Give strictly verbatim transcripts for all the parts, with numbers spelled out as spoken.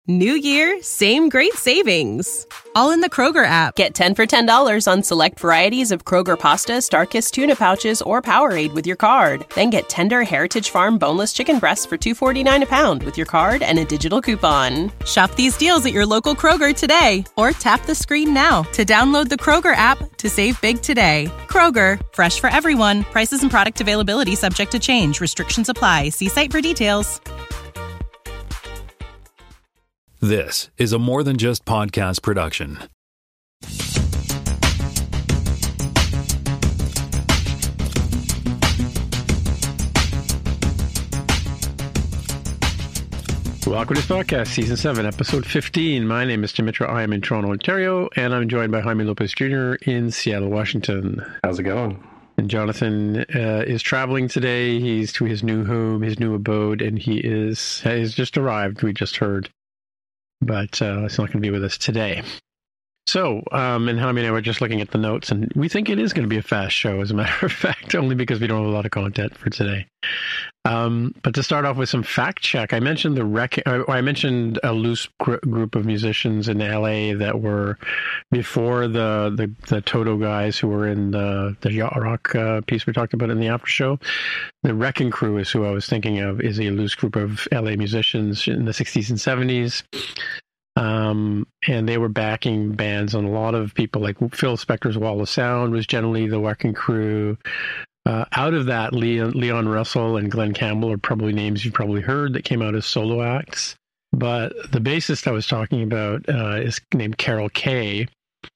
New year, same great savings. All in the Kroger app. Get ten for ten dollars on select varieties of Kroger pasta, Starkist tuna pouches, or Powerade with your card. Then get tender Heritage Farm boneless chicken breasts for two forty-nine a pound with your card and a digital coupon. Shop these deals at your local Kroger today, or tap the screen now to download the Kroger app to save big today. Kroger, fresh for everyone. Prices and product availability subject to change. Restrictions apply. See site for details. This is a More Than Just Podcast production. Welcome to this podcast, Season seven, Episode fifteen. My name is Tim Mitra. I am in Toronto, Ontario, and I'm joined by Jaime Lopez Junior in Seattle, Washington. How's it going? And Jonathan uh, is traveling today. He's to his new home, his new abode, and he is has just arrived, we just heard. But uh, he's not going to be with us today. So, um, and Jaime and I were just looking at the notes, and we think it is going to be a fast show, as a matter of fact, only because we don't have a lot of content for today. Um, but to start off with some fact check, I mentioned the rec- I mentioned a loose gr- group of musicians in L A that were before the the, the Toto guys who were in the the yacht rock uh, piece we talked about in the after show. The Wrecking Crew is who I was thinking of, is a loose group of L A musicians in the sixties and seventies. Um, and they were backing bands on a lot of people, like Phil Spector's Wall of Sound was generally the Wrecking Crew. Uh, out of that, Leon, Leon Russell and Glenn Campbell are probably names you've probably heard that came out as solo acts. But the bassist I was talking about uh, is named Carol Kaye.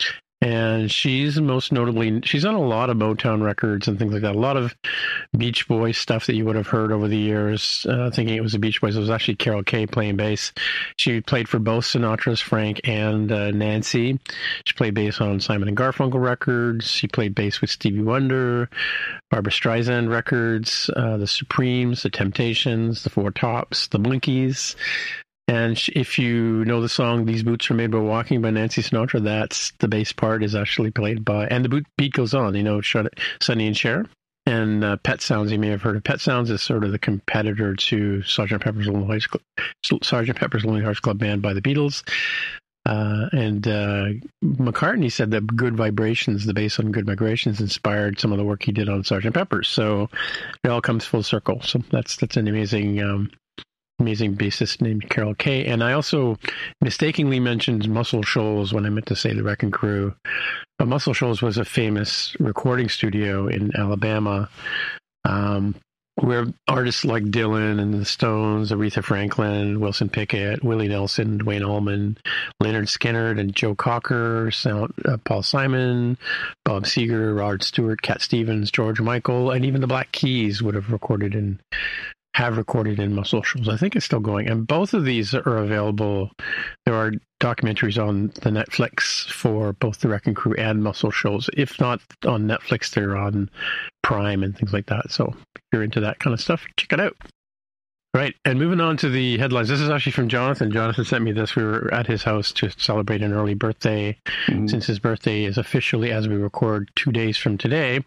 And she's most notably, she's on a lot of Motown records and things like that. A lot of Beach Boys stuff that you would have heard over the years, uh, thinking it was the Beach Boys. It was actually Carol Kaye playing bass. She played for both Sinatra's Frank and uh, Nancy. She played bass on Simon and Garfunkel records. She played bass with Stevie Wonder, Barbra Streisand records, uh, the Supremes, the Temptations, the Four Tops, the Blinkies. And if you know the song "These Boots Are Made by Walking" by Nancy Sinatra, that's the bass part is actually played by, and the boot, beat goes on. You know, Sonny and Cher, and uh, Pet Sounds. You may have heard of Pet Sounds is sort of the competitor to Sergeant Pepper's Lonely Hearts Club, Sergeant Pepper's Lonely Hearts Club Band by the Beatles. Uh, and uh, McCartney said that "Good Vibrations," the bass on "Good Vibrations," inspired some of the work he did on Sergeant Pepper's. So it all comes full circle. So that's that's an amazing. Um, Amazing bassist named Carol Kaye. And I also mistakenly mentioned Muscle Shoals when I meant to say the Wrecking Crew. But Muscle Shoals was a famous recording studio in Alabama um, where artists like Dylan and the Stones, Aretha Franklin, Wilson Pickett, Willie Nelson, Duane Allman, Leonard Skinner, and Joe Cocker, Sound, uh, Paul Simon, Bob Seger, Rod Stewart, Cat Stevens, George Michael, and even the Black Keys would have recorded in have recorded in Muscle Shoals. I think it's still going. And both of these are available. There are documentaries on the Netflix for both the Wrecking Crew and Muscle Shoals. If not on Netflix, they're on Prime and things like that. So if you're into that kind of stuff, check it out. Right. And moving on to the headlines. This is actually from Jonathan. Jonathan sent me this. We were at his house to celebrate an early birthday, mm-hmm. since his birthday is officially, as we record, two days from today.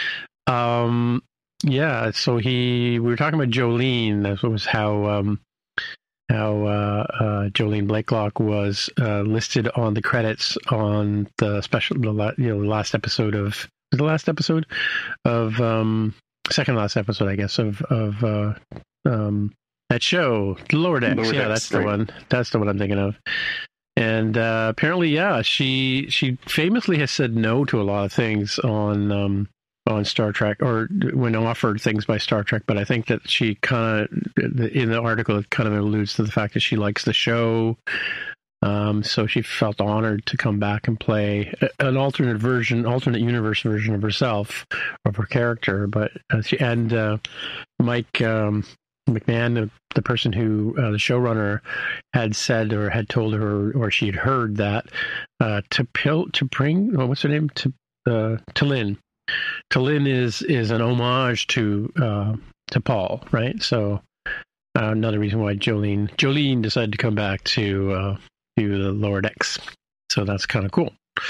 Um, Yeah, so he we were talking about Jolene. That was how um, how uh, uh, Jolene Blakelock was uh, listed on the credits on the special, the la- you know, the last episode of the last episode of um, second last episode, I guess, of of uh, um, that show, Lower Decks. Lower yeah, Decks, that's right. the one. That's the one I'm thinking of. And uh, apparently, yeah, she she famously has said no to a lot of things on. Um, on Star Trek, or when offered things by Star Trek, but I think that she kind of, in the article, it kind of alludes to the fact that she likes the show, um, so she felt honored to come back and play an alternate version, alternate universe version of herself, of her character. But uh, she, and uh, Mike um, McMahon, the, the person who, uh, the showrunner, had said or had told her, or she had heard that uh, to pill to bring, what's her name, to uh, T'Lyn. T'Lyn is is an homage to uh, to Paul, right? So uh, another reason why Jolene Jolene decided to come back to uh, to the Lower Decks. So that's kind of cool.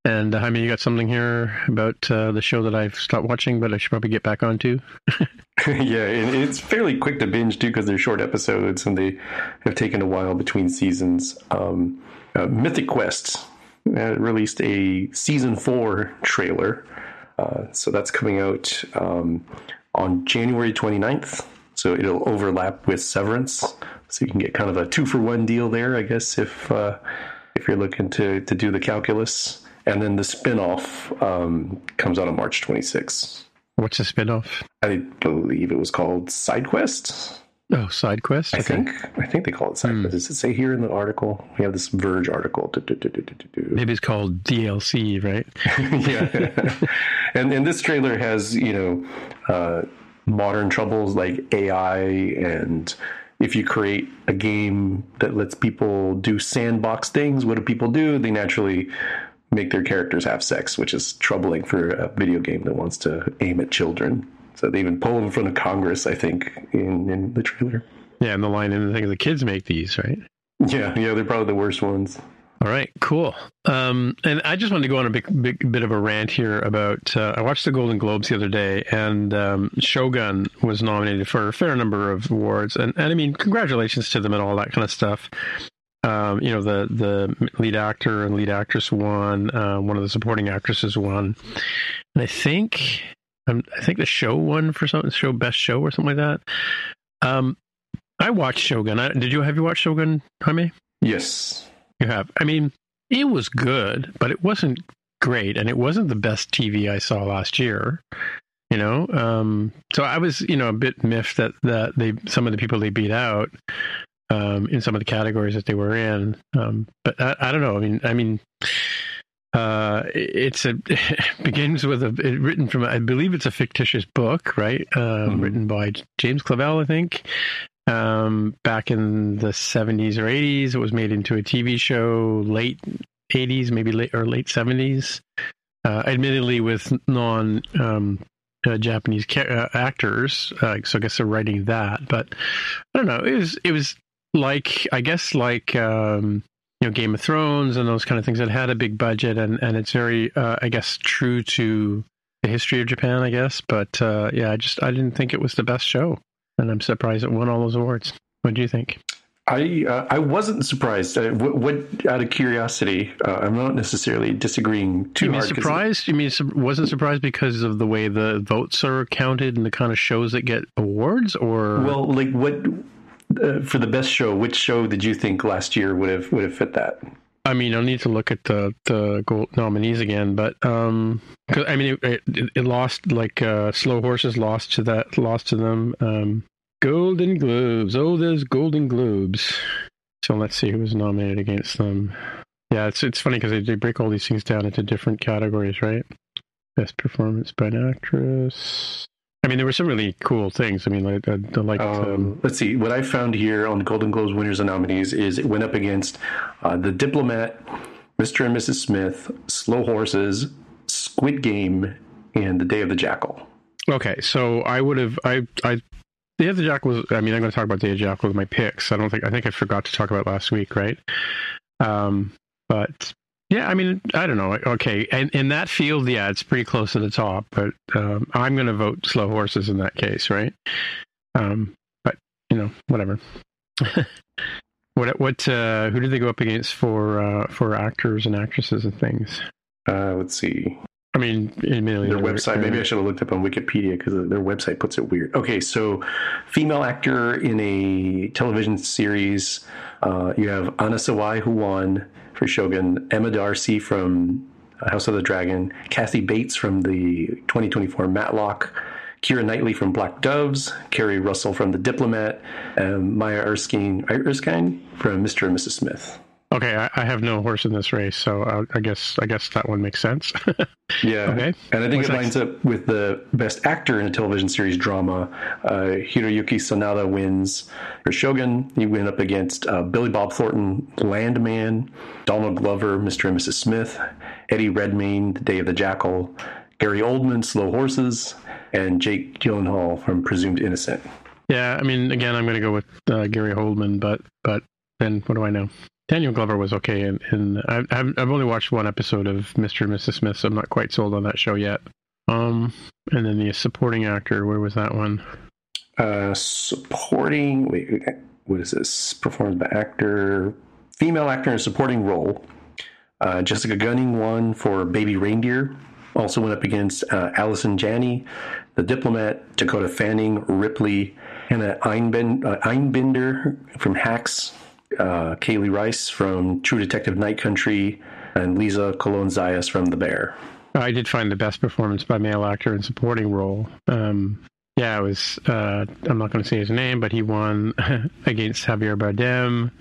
And uh, Jaime, you got something here about uh, the show that I've stopped watching, but I should probably get back onto. Yeah, and it's fairly quick to binge too because they're short episodes and they have taken a while between seasons. Um, uh, Mythic Quest uh, released a season four trailer, uh, so that's coming out um, on January twenty-ninth. So it'll overlap with Severance, so you can get kind of a two for one deal there, I guess, if uh, if you're looking to to do the calculus. And then the spinoff um, comes out on March twenty-sixth. What's a spinoff? I believe it was called Side Quest. Oh, Side Quest? I okay. think I think they call it Side mm. Quest. Does it say here in the article? We have this Verge article. Do, do, do, do, do, do. Maybe it's called D L C, right? Yeah. and and this trailer has, you know, uh, modern troubles like A I, and if you create a game that lets people do sandbox things, what do people do? They naturally make their characters have sex, which is troubling for a video game that wants to aim at children. So they even pull them in front of Congress, I think, in, in the trailer. Yeah, and the line in the thing, the kids make these, right? Yeah, yeah, they're probably the worst ones. All right, cool. Um, and I just wanted to go on a big, big bit of a rant here about, uh, I watched the Golden Globes the other day, and um, Shogun was nominated for a fair number of awards. And, and I mean, congratulations to them and all that kind of stuff. Um, you know, the, the lead actor and lead actress won. Uh, one of the supporting actresses won. And I think, um, I think the show won for something, show best show or something like that. Um, I watched Shogun. I, did you have you watched Shogun, Jaime? Yes, you have. I mean, it was good, but it wasn't great, and it wasn't the best T V I saw last year. You know, um, so I was, you know, a bit miffed that that they some of the people they beat out. Um, in some of the categories that they were in, um, but I, I don't know. I mean, I mean, uh, it's a it begins with a it, written from I believe it's a fictitious book, right? Um, mm-hmm. Written by James Clavell, I think. Um, back in the seventies or eighties, it was made into a T V show. Late eighties, maybe late or late seventies. Uh, admittedly, with non. Um, Uh, Japanese ca- uh, actors, uh, so I guess they're writing that. But I don't know. It was it was like I guess like um, you know Game of Thrones and those kind of things that had a big budget, and and it's very uh, I guess true to the history of Japan, I guess. But uh, yeah, I just I didn't think it was the best show, and I'm surprised it won all those awards. What do you think? I uh, I wasn't surprised. Uh, what, what out of curiosity, uh, I'm not necessarily disagreeing too you mean hard. Surprised? You mean su- wasn't surprised because of the way the votes are counted and the kind of shows that get awards, or well, like what uh, for the best show? Which show did you think last year would have would have fit that? I mean, I'll need to look at the the gold nominees again, but um, cause, I mean, it, it, it lost like uh, Slow Horses lost to that lost to them. Um, Golden Globes. Oh, there's Golden Globes. So let's see who was nominated against them. Yeah, it's it's funny because they, they break all these things down into different categories, right? Best performance by an actress. I mean, there were some really cool things. I mean, like, I, I liked, um, um, let's see. What I found here on the Golden Globes winners and nominees is it went up against uh, The Diplomat, Mister and Missus Smith, Slow Horses, Squid Game, and The Day of the Jackal. Okay, so I would have I I. Day of the Jackal was, I mean, I'm going to talk about Day of the Jackal with my picks. I don't think, I think I forgot to talk about last week, right? Um, but yeah, I mean, I don't know. Okay. And in that field, yeah, it's pretty close to the top, but um, I'm going to vote Slow Horses in that case, right? Um, but, you know, whatever. what, what, uh, who did they go up against for, uh, for actors and actresses and things? Uh, let's see. I mean, admittedly, their website. Maybe I should have looked up on Wikipedia because their website puts it weird. Okay, so female actor in a television series. Uh, you have Anna Sawai, who won for Shogun. Emma Darcy from House of the Dragon. Kathy Bates from the twenty twenty-four Matlock. Keira Knightley from Black Doves. Kerry Russell from The Diplomat. And Maya Erskine, Erskine from Mister and Missus Smith. Okay, I, I have no horse in this race, so I, I guess I guess that one makes sense. Yeah, okay. And I think What's it lines next? up with the best actor in a television series drama. Uh, Hiroyuki Sanada wins for Shogun. He went up against uh, Billy Bob Thornton, Landman, Donald Glover, Mister and Missus Smith, Eddie Redmayne, The Day of the Jackal, Gary Oldman, Slow Horses, and Jake Gyllenhaal from Presumed Innocent. Yeah, I mean, again, I'm going to go with uh, Gary Oldman, but but then what do I know? Daniel Glover was okay, and, and I've I've only watched one episode of Mister and Missus Smith, so I'm not quite sold on that show yet. Um, and then the supporting actor, where was that one? Uh, supporting. Wait, what is this? Performed by actor, female actor in a supporting role. Uh, Jessica Gunning won for Baby Reindeer. Also went up against uh, Allison Janney, The Diplomat, Dakota Fanning, Ripley, Hannah Einbind- uh, Einbinder from Hacks, uh, Kaylee Rice from True Detective Night Country, and Lisa Colon-Zayas from The Bear. I did find the best performance by male actor in supporting role. Um, yeah, it was, uh, I'm not going to say his name, but he won against Javier Bardem,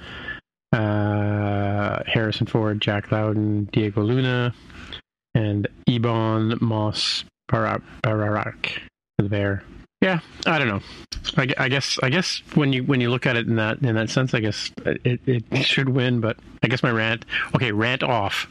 uh, Harrison Ford, Jack Lowden, Diego Luna, and Ebon Moss Bararak for The Bear. Yeah, I don't know. I, I guess I guess when you when you look at it in that in that sense, I guess it, it should win. But I guess my rant, okay, rant off.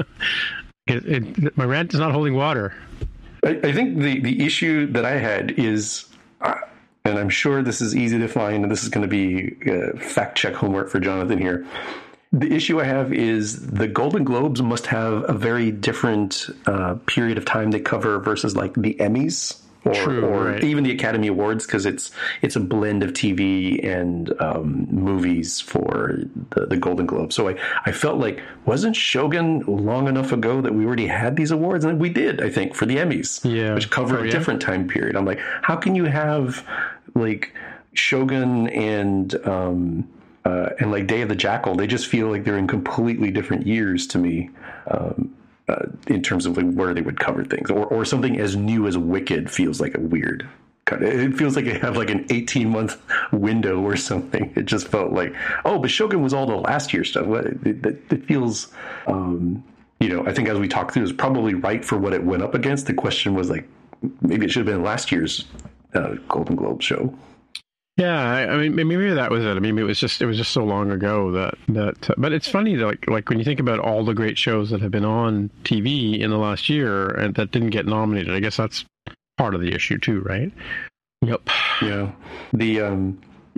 it, it, my rant is not holding water. I, I think the the issue that I had is, uh, and I'm sure this is easy to find, and this is going to be uh, fact check homework for Jonathan here. The issue I have is the Golden Globes must have a very different uh, period of time they cover versus like the Emmys or, True, or right. even the Academy Awards, because it's it's a blend of T V and um, movies for the, the Golden Globes. So I, I felt like, wasn't Shogun long enough ago that we already had these awards? And we did, I think, for the Emmys, yeah. which cover oh, a yeah? different time period. I'm like, how can you have like Shogun and... Um, Uh, and like Day of the Jackal, they just feel like they're in completely different years to me, um, uh, in terms of like where they would cover things, or or something as new as Wicked feels like a weird kind of. It feels like they have like an eighteen month window or something. It just felt like, oh, but Shogun was all the last year stuff. It, it, it feels, um, you know, I think as we talked through, it was probably right for what it went up against. The question was like, maybe it should have been last year's uh, Golden Globe show. Yeah, I, I mean, maybe that was it. I mean, it was just it was just so long ago that that. Uh, but it's funny, like like when you think about all the great shows that have been on T V in the last year and that didn't get nominated. I guess that's part of the issue too, right? Yep. Yeah. The um,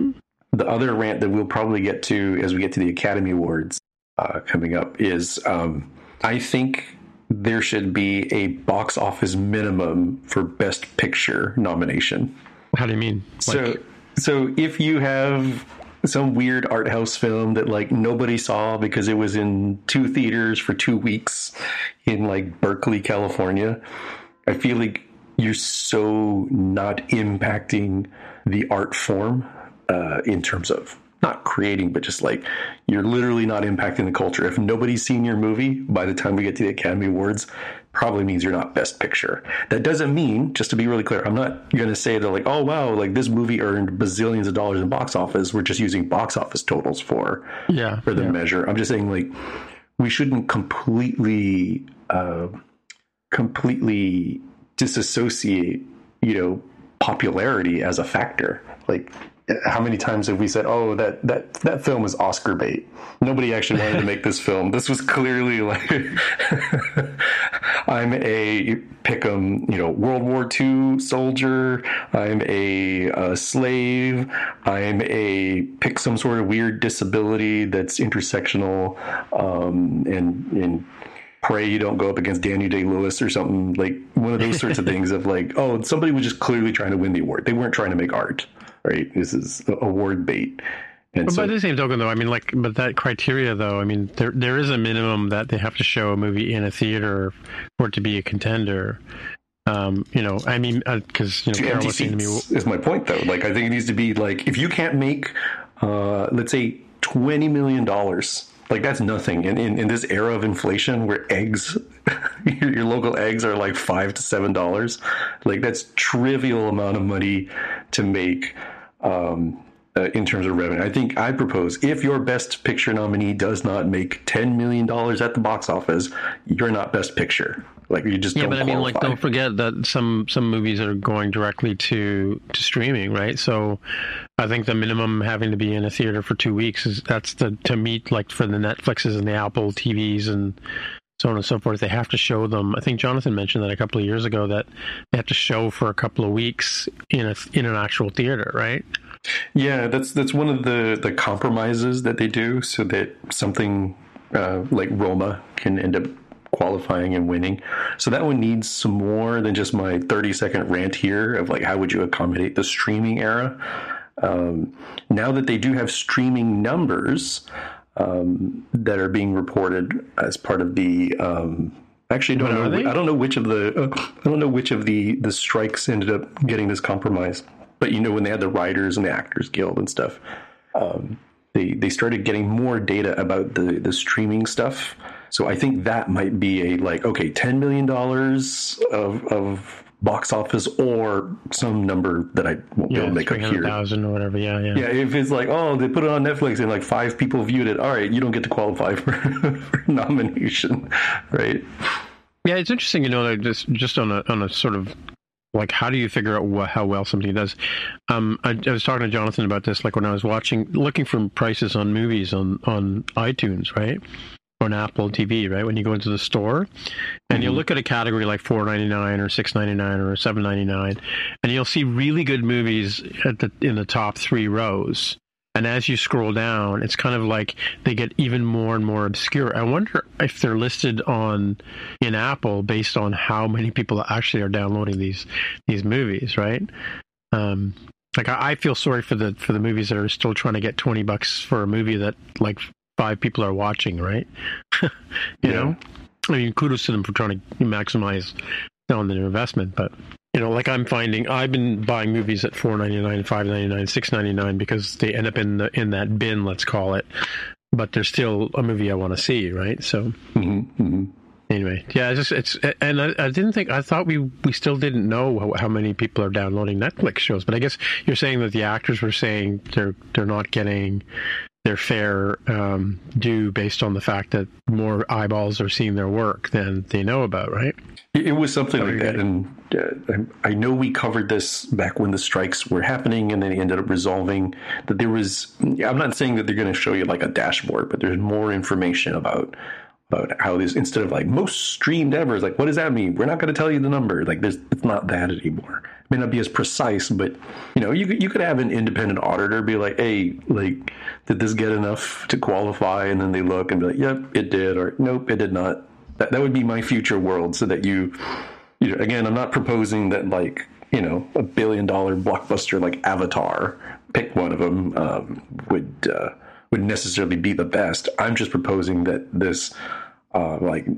the other rant that we'll probably get to as we get to the Academy Awards uh, coming up is um, I think there should be a box office minimum for Best Picture nomination. How do you mean? So. Like, So if you have some weird art house film that like nobody saw because it was in two theaters for two weeks in like Berkeley, California, I feel like you're so not impacting the art form uh, in terms of not creating, but just like you're literally not impacting the culture. If nobody's seen your movie by the time we get to the Academy Awards, probably means you're not Best Picture. That doesn't mean, just to be really clear, I'm not going to say that like, oh, wow, like this movie earned bazillions of dollars in box office. We're just using box office totals for, yeah, for the yeah. measure. I'm just saying like we shouldn't completely, uh, completely disassociate, you know, popularity as a factor. Like, how many times have we said, oh, that, that, that film is Oscar bait? Nobody actually wanted to make this film. This was clearly like, I'm a pick'em, you know, World War Two soldier. I'm a, a slave. I'm a pick some sort of weird disability that's intersectional, um, and, and pray you don't go up against Daniel Day-Lewis or something, like one of those sorts of things of like, oh, somebody was just clearly trying to win the award. They weren't trying to make art. Right, this is award bait. And but so, by the same token, though, I mean, like, but that criteria, though, I mean, there there is a minimum that they have to show a movie in a theater for it to be a contender. Um, you know, I mean, because uh, you know, Carol was saying to me, is my point though. Like, I think it needs to be like, if you can't make, uh, let's say, twenty million dollars. Like, that's nothing. In, in, in this era of inflation where eggs, your, your local eggs are like five to seven dollars, like that's trivial amount of money to make um, uh, in terms of revenue. I think I propose if your Best Picture nominee does not make ten million dollars at the box office, you're not Best Picture. Like, you just yeah, don't but I mean, qualify. like, don't forget that some some movies are going directly to to streaming, right? So, I think the minimum having to be in a theater for two weeks is that's the to meet like for the Netflixes and the Apple T Vs and so on and so forth. They have to show them. I think Jonathan mentioned that a couple of years ago that they have to show for a couple of weeks in a in an actual theater, right? Yeah, that's that's one of the, the compromises that they do so that something uh, like Roma can end up qualifying and winning. So that one needs some more than just my thirty second rant here of like, how would you accommodate the streaming era? Um, now that they do have streaming numbers um, that are being reported as part of the, um, actually, I don't know, I don't know which of the, uh, I don't know which of the, the strikes ended up getting this compromise. But, you know, when they had the writers and the Actors Guild and stuff, um, they they started getting more data about the, the streaming stuff. So I think that might be a, like, okay, ten million dollars of, of box office or some number that I won't yeah, be able to make up here. three hundred thousand or whatever, yeah, yeah. Yeah, if it's like, oh, they put it on Netflix and like five people viewed it, all right, you don't get to qualify for, for nomination, right? Yeah, it's interesting, you know, that just, just on a on a sort of, like, how do you figure out what, how well something does? Um, I, I was talking to Jonathan about this, like when I was watching, looking for prices on movies on, on iTunes, right? On Apple T V, right? When you go into the store and mm-hmm. you look at a category like four ninety-nine or six ninety-nine or seven ninety-nine, and you'll see really good movies at the in the top three rows. And as you scroll down, it's kind of like they get even more and more obscure. I wonder if they're listed on in Apple based on how many people actually are downloading these these movies, right? Um, like I, I feel sorry for the for the movies that are still trying to get twenty bucks for a movie that like five people are watching, right? you yeah. know, I mean, kudos to them for trying to maximize on their investment, but. You know, like I'm finding, I've been buying movies at four ninety-nine, five ninety-nine, six ninety-nine because they end up in the in that bin, let's call it. But there's still a movie I want to see, right? So, mm-hmm, mm-hmm. anyway, yeah, it's just it's and I, I didn't think I thought we we still didn't know how, how many people are downloading Netflix shows, but I guess you're saying that the actors were saying they're they're not getting their fair um, due based on the fact that more eyeballs are seeing their work than they know about, right? It was something like that, and uh, I know we covered this back when the strikes were happening, and then they ended up resolving that there was. I'm not saying that they're going to show you like a dashboard, but there's more information about about how this, instead of like most streamed ever, it's like, what does that mean? We're not going to tell you the number. Like, there's it's not that anymore. It may not be as precise, but you know, you could, you could have an independent auditor be like, hey, like, did this get enough to qualify? And then they look and be like, yep, it did, or nope, it did not. That that would be my future world, so that you, you know, again, I'm not proposing that like, you know, a billion dollar blockbuster like Avatar, pick one of them, um, would uh, would necessarily be the best. I'm just proposing that this, uh, like,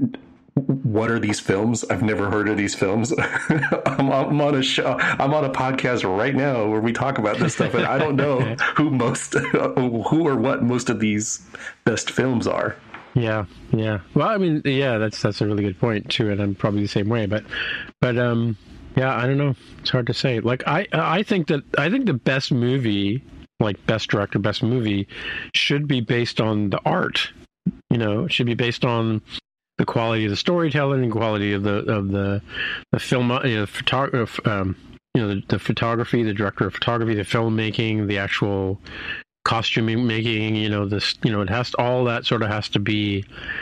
what are these films? I've never heard of these films. I'm, I'm on a show, I'm on a podcast right now where we talk about this stuff, and I don't know who most, who or what most of these best films are. Yeah, yeah. Well, I mean, yeah, that's that's a really good point too, and I'm probably the same way. But, but um, yeah, I don't know. It's hard to say. Like, I I think that I think the best movie, like best director, best movie, should be based on the art. You know, it should be based on the quality of the storytelling, and quality of the of the the film, you know, photography, um, you know, the, the photography, the director of photography, the filmmaking, the actual costuming making, you know, this, you know, it has to, all that sort of has to be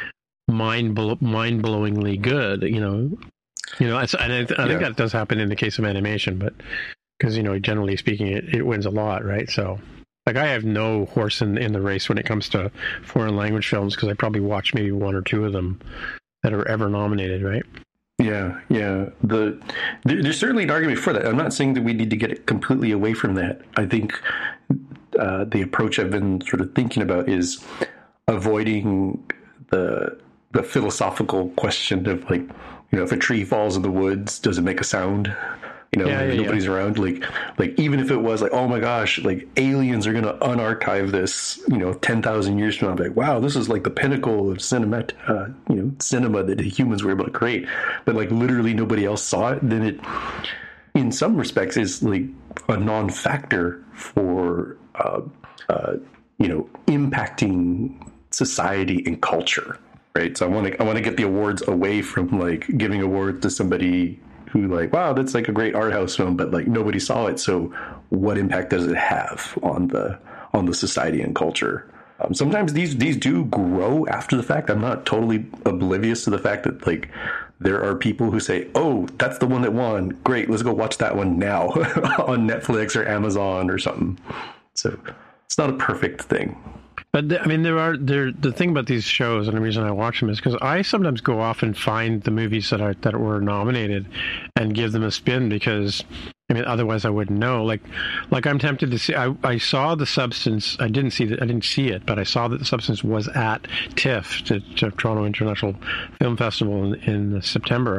mind mind blowingly good, you know, you know, and I, I think yeah. that does happen in the case of animation, but because, you know, generally speaking, it, it wins a lot, right? So, like, I have no horse in in the race when it comes to foreign language films because I probably watched maybe one or two of them that are ever nominated, right? Yeah, yeah. The there, there's certainly an argument for that. I'm not saying that we need to get it completely away from that. I think uh, the approach I've been sort of thinking about is avoiding the the philosophical question of, like, you know, if a tree falls in the woods, does it make a sound? You know, yeah, yeah, nobody's yeah. around. Like, like even if it was like, oh my gosh, like aliens are going to unarchive this, you know, ten thousand years from now, like, wow, this is like the pinnacle of cinema, uh, you know, cinema that humans were able to create. But like literally nobody else saw it. Then it, in some respects, is like a non-factor for, uh, uh, you know, impacting society and culture. Right. So I want to I want to get the awards away from like giving awards to somebody who, like, wow, that's like a great art house film, but like nobody saw it. So what impact does it have on the on the society and culture? Um, sometimes these these do grow after the fact. I'm not totally oblivious to the fact that, like, there are people who say, oh, that's the one that won. Great, let's go watch that one now on Netflix or Amazon or something. So it's not a perfect thing. But the, I mean, there are there. The thing about these shows, and the reason I watch them is because I sometimes go off and find the movies that are that were nominated, and give them a spin. Because I mean, otherwise I wouldn't know. Like, like I'm tempted to see. I, I saw The Substance. I didn't see that. I didn't see it, but I saw that The Substance was at TIFF, to, to Toronto International Film Festival in, in September.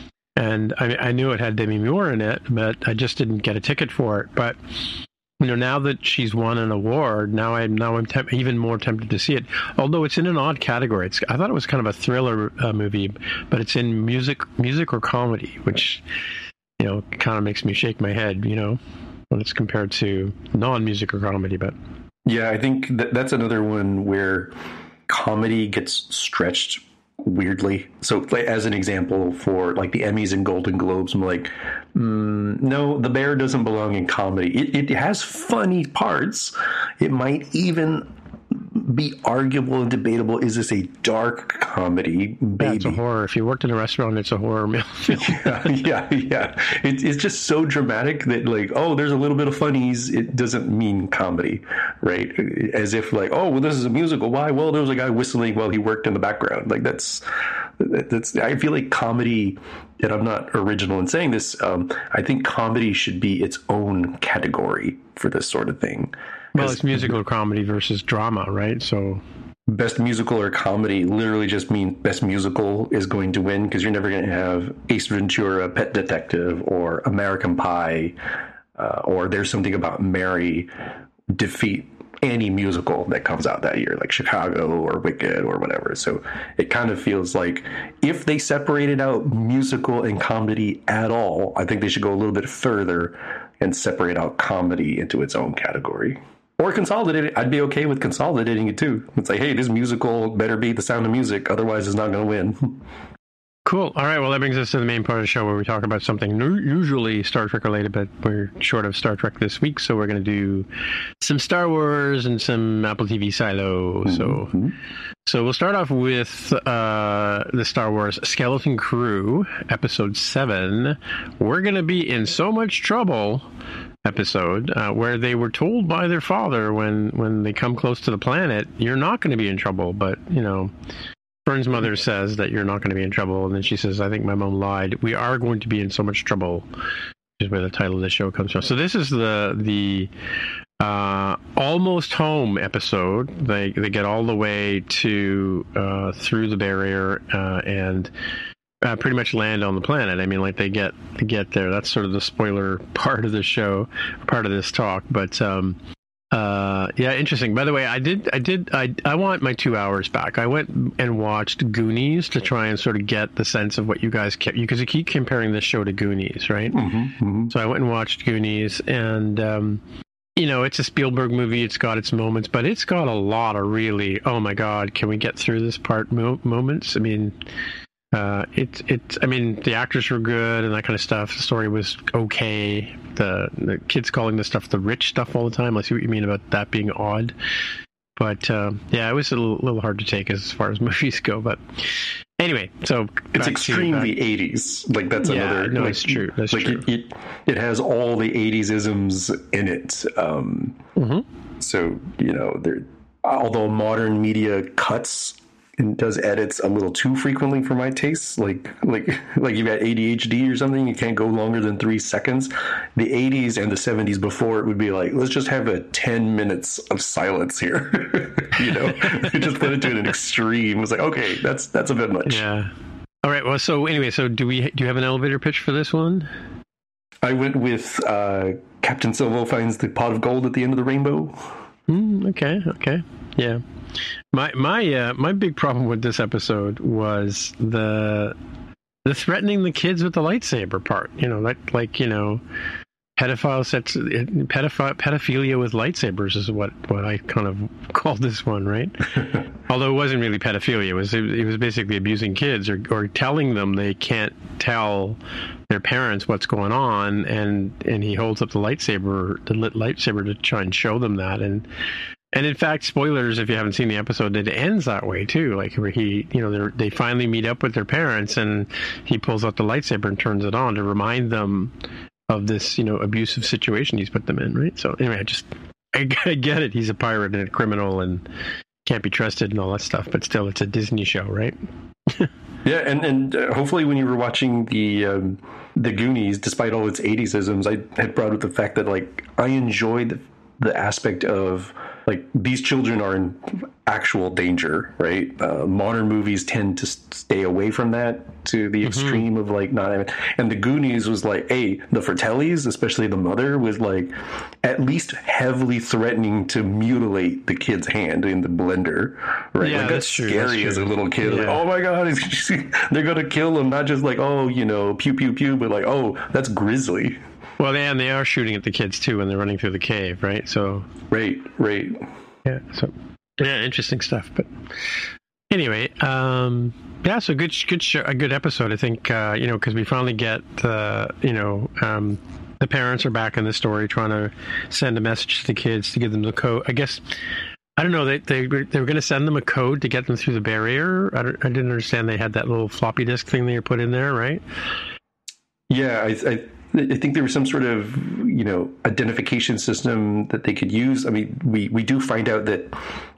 And I, I knew it had Demi Moore in it, but I just didn't get a ticket for it. But you know, now that she's won an award, now I'm now I'm temp- even more tempted to see it. Although it's in an odd category. It's, I thought it was kind of a thriller uh, movie, but it's in music, music or comedy, which you know kind of makes me shake my head. You know, when it's compared to non-music or comedy. But yeah, I think that that's another one where comedy gets stretched weirdly. So like, as an example for like the Emmys and Golden Globes, I'm like, mm, no, The Bear doesn't belong in comedy. It, it has funny parts. It might even be arguable and debatable. Is this a dark comedy? Baby? Yeah, it's a horror. If you worked in a restaurant, it's a horror meal. yeah, yeah, yeah. It, it's just so dramatic that like, oh, there's a little bit of funnies. It doesn't mean comedy, right? As if like, oh, well, this is a musical. Why? Well, there was a guy whistling while he worked in the background. Like that's, that's. I feel like comedy, and I'm not original in saying this. Um, I think comedy should be its own category for this sort of thing. Well, it's musical comedy versus drama, right? So best musical or comedy literally just means best musical is going to win, because you're never going to have Ace Ventura, Pet Detective, or American Pie, uh, or There's Something About Mary defeat any musical that comes out that year, like Chicago or Wicked or whatever. So it kind of feels like if they separated out musical and comedy at all, I think they should go a little bit further and separate out comedy into its own category. Or consolidate it. I'd be okay with consolidating it too. It's like, hey, this musical better be The Sound of Music, otherwise it's not going to win. Cool. All right. Well, that brings us to the main part of the show where we talk about something usually Star Trek related, but we're short of Star Trek this week, so we're going to do some Star Wars and some Apple T V Silo. Mm-hmm. So, so we'll start off with uh, the Star Wars Skeleton Crew, Episode Seven. We're going to be in so much trouble. Episode uh, where they were told by their father when when they come close to the planet, you're not going to be in trouble. But you know, Fern's mother says that you're not going to be in trouble, and then she says, I think my mom lied. We are going to be in so much trouble, which is where the title of the show comes from. So this is the the uh, almost home episode. They they get all the way to uh, through the barrier uh, and Uh, pretty much land on the planet. I mean, like they get they get there. That's sort of the spoiler part of the show, part of this talk. But um, uh, yeah, interesting. By the way, I did I did I I want my two hours back. I went and watched Goonies to try and sort of get the sense of what you guys kept, because you keep comparing this show to Goonies, right? Mm-hmm, mm-hmm. So I went and watched Goonies, and um, you know, it's a Spielberg movie. It's got its moments, but it's got a lot of really, oh my God, can we get through this part mo- moments? I mean. Uh, it's, it's, I mean, the actors were good and that kind of stuff. The story was okay. The, the kids calling this stuff the rich stuff all the time. I see what you mean about that being odd. But, uh, yeah, it was a little, little hard to take as far as movies go. But anyway, so. It's extremely eighties. Like, that's yeah, another. No, like, it's true. That's like true. It, it, it has all the eighties-isms in it. Um, mm-hmm. So, you know, there, although modern media cuts and does edits a little too frequently for my tastes, like like like you've got A D H D or something, you can't go longer than three seconds. The eighties and the seventies before it would be like, let's just have a ten minutes of silence here. You know, you just put it to an extreme. It was like, okay, that's that's a bit much. Yeah. All right. Well, so anyway, so do we do you have an elevator pitch for this one? I went with uh, Captain Silvo finds the pot of gold at the end of the rainbow. Mm, okay. Okay. Yeah. My my uh, my big problem with this episode was the the threatening the kids with the lightsaber part. You know, like like you know, pedophile sets pedophi- pedophilia with lightsabers is what, what I kind of called this one, right? Although it wasn't really pedophilia, it was it was basically abusing kids or or telling them they can't tell their parents what's going on, and and he holds up the lightsaber the lit lightsaber to try and show them that. and. And in fact, spoilers, if you haven't seen the episode, it ends that way too. Like where he, you know, they finally meet up with their parents, and he pulls out the lightsaber and turns it on to remind them of this, you know, abusive situation he's put them in, right? So anyway, I just I, I get it. He's a pirate and a criminal and can't be trusted and all that stuff. But still, it's a Disney show, right? Yeah, and and uh, hopefully when you were watching the um, the Goonies, despite all its eighties-isms, I had brought up the fact that like I enjoyed the aspect of like these children are in actual danger, right? Uh, modern movies tend to stay away from that to the extreme mm-hmm. of like not. And the Goonies was like, hey, the Fratellis, especially the mother, was like at least heavily threatening to mutilate the kid's hand in the blender, right? Yeah, like that's, that's true. scary That's as a little kid. Yeah. Like, oh my god, they're gonna kill him. Not just like, oh, you know, pew pew pew, but like, oh, that's grisly. Well, and they are shooting at the kids too when they're running through the cave, right? So right, right. Yeah. So yeah, interesting stuff. But anyway, um, yeah. So good, good, show, a good episode. I think uh, you know because we finally get uh, you know um, the parents are back in the story, trying to send a message to the kids to give them the code. I guess I don't know. They they were, they were going to send them a code to get them through the barrier. I, don't, I didn't understand they had that little floppy disk thing they put in there, right? Yeah, I. I I think there was some sort of, you know, identification system that they could use. I mean, we, we do find out that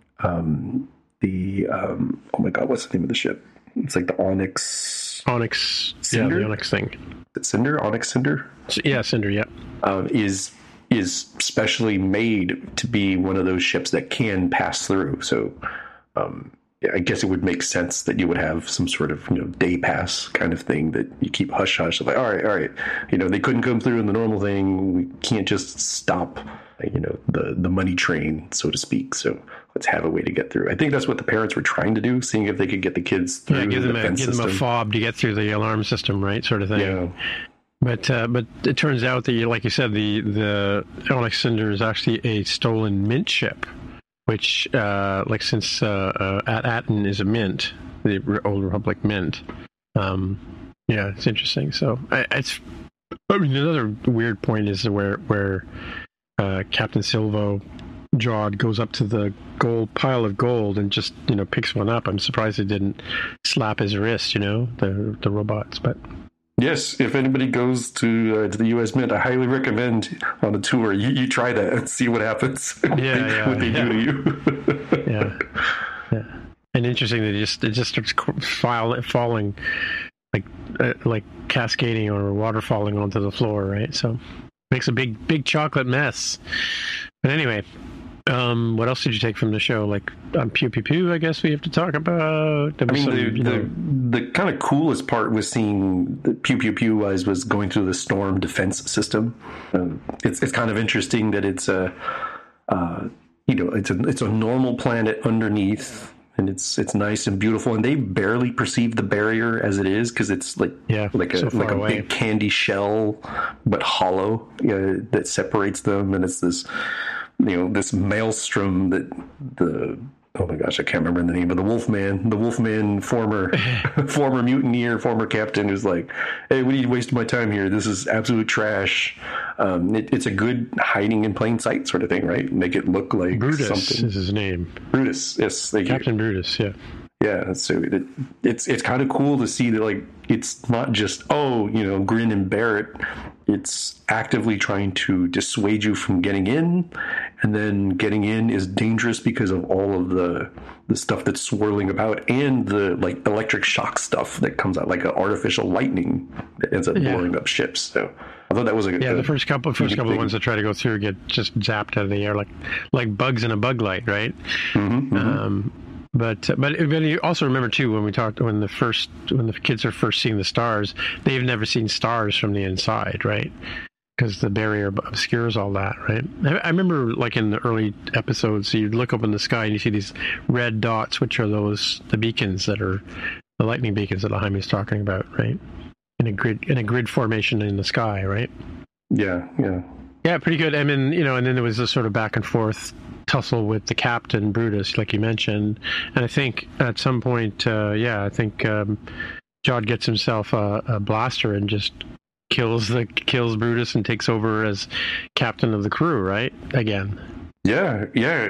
um, the, um, oh my God, what's the name of the ship? It's like the Onyx. Onyx. Cinder? Yeah, the Onyx thing. Is it Cinder? Onyx Cinder? Yeah, Cinder, yeah. Um, is is specially made to be one of those ships that can pass through. So, um, I guess it would make sense that you would have some sort of, you know, day pass kind of thing that you keep hush hush. Like, all right, all right, you know, they couldn't come through in the normal thing. We can't just stop, you know, the, the money train, so to speak. So let's have a way to get through. I think that's what the parents were trying to do, seeing if they could get the kids through. Yeah, give the them, a, give them a fob to get through the alarm system, right, sort of thing. Yeah. But uh, but it turns out that, you, like you said, the, the Onyx Cinder is actually a stolen mint ship. Which, uh, like, since uh, uh, Aten is a mint, the Old Republic mint, um, yeah, it's interesting. So, I, it's, I mean, another weird point is where where uh, Captain Silvo Jod goes up to the gold pile of gold and just, you know, picks one up. I'm surprised it didn't slap his wrist, you know, the the robots, but. Yes, if anybody goes to uh, to the U S Mint, I highly recommend on a tour you, you try that and see what happens. Yeah, yeah, what they yeah. do to you. yeah, yeah. And interesting that it just it just starts fall, falling like uh, like cascading or water falling onto the floor, right? So makes a big big chocolate mess. But anyway. Um, what else did you take from the show? Like um, Pew Pew Pew, I guess we have to talk about. I mean, some, the, you know, the the kind of coolest part was seeing the Pew Pew Pew was was going through the storm defense system. Um, it's it's kind of interesting that it's a uh, you know it's a it's a normal planet underneath, and it's it's nice and beautiful, and they barely perceive the barrier as it is because it's like yeah, like a so like a away. big candy shell, but hollow, you know, that separates them, and it's this. You know, this maelstrom that the oh my gosh, I can't remember the name of the Wolfman, the Wolfman former former mutineer, former captain who's like, hey, what are you wasting my time here? This is absolute trash. Um, it, it's a good hiding in plain sight sort of thing, right? Make it look like Brutus something. is his name. Brutus, yes, thank Captain you. Brutus, yeah. Yeah, so it, it's it's kind of cool to see that, like, it's not just, oh, you know, grin and bear it. It's actively trying to dissuade you from getting in, and then getting in is dangerous because of all of the the stuff that's swirling about and the, like, electric shock stuff that comes out, like an artificial lightning that ends up Yeah. blowing up ships. So I thought that was a Yeah, a, the first couple, first couple of thing. ones that try to go through get just zapped out of the air like like bugs in a bug light, right? Mm-hmm, mm-hmm. Um, but but but you also remember too when we talked when the first when the kids are first seeing the stars, they've never seen stars from the inside, right? Because the barrier obscures all that, right? I, I remember, like in the early episodes, you'd look up in the sky and you see these red dots, which are those the beacons that are the lightning beacons that Jaime's talking about, right? In a grid in a grid formation in the sky, right? Yeah, yeah. Yeah, pretty good. I mean, you know, and then there was this sort of back and forth tussle with the captain, Brutus, like you mentioned. And I think at some point, uh, yeah, I think um, Jod gets himself a, a blaster and just kills the kills Brutus and takes over as captain of the crew, right? Again. Yeah, yeah.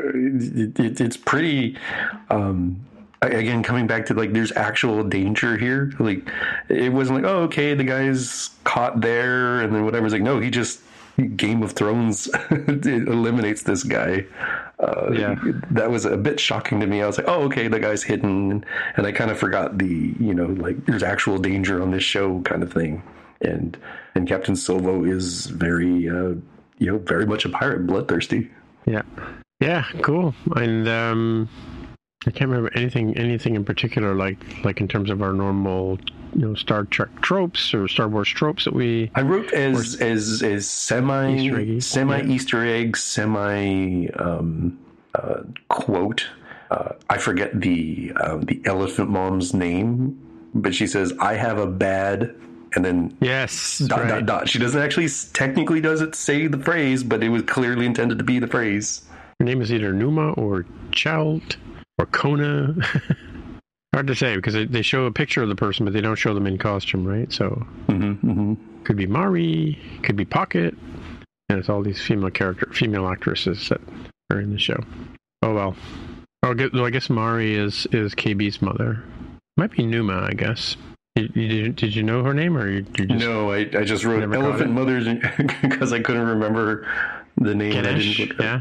It, it, it's pretty... Um... Again, coming back to, like, there's actual danger here. Like, it wasn't like, oh, okay, the guy's caught there, and then whatever. It's like, no, he just Game of Thrones eliminates this guy. Uh, yeah, that was a bit shocking to me. I was like, oh, okay, the guy's hidden, and I kind of forgot the, you know, like there's actual danger on this show kind of thing. And and Captain Silvo is very, uh, you know, very much a pirate, bloodthirsty. Yeah, yeah, cool. And um, I can't remember anything anything in particular, like like in terms of our normal, you know, Star Trek tropes or Star Wars tropes that we. I wrote as as as semi Easter semi yeah. Easter egg, semi um, uh, quote. Uh, I forget the um, the elephant mom's name, but she says, "I have a bad." And then yes, dot, right. dot, dot. She doesn't actually technically does it say the phrase, but it was clearly intended to be the phrase. Her name is either Numa or Chalt or Kona. Hard to say because they show a picture of the person, but they don't show them in costume, right? So mm-hmm, mm-hmm. could be Mari, could be Pocket, and it's all these female character, female actresses that are in the show. Oh well. Oh, I guess Mari is is K B's mother. Might be Numa, I guess. You, you, did you know her name, or you, you just no? I, I just wrote Elephant Mothers because I couldn't remember the name. Ganesh? I didn't yeah.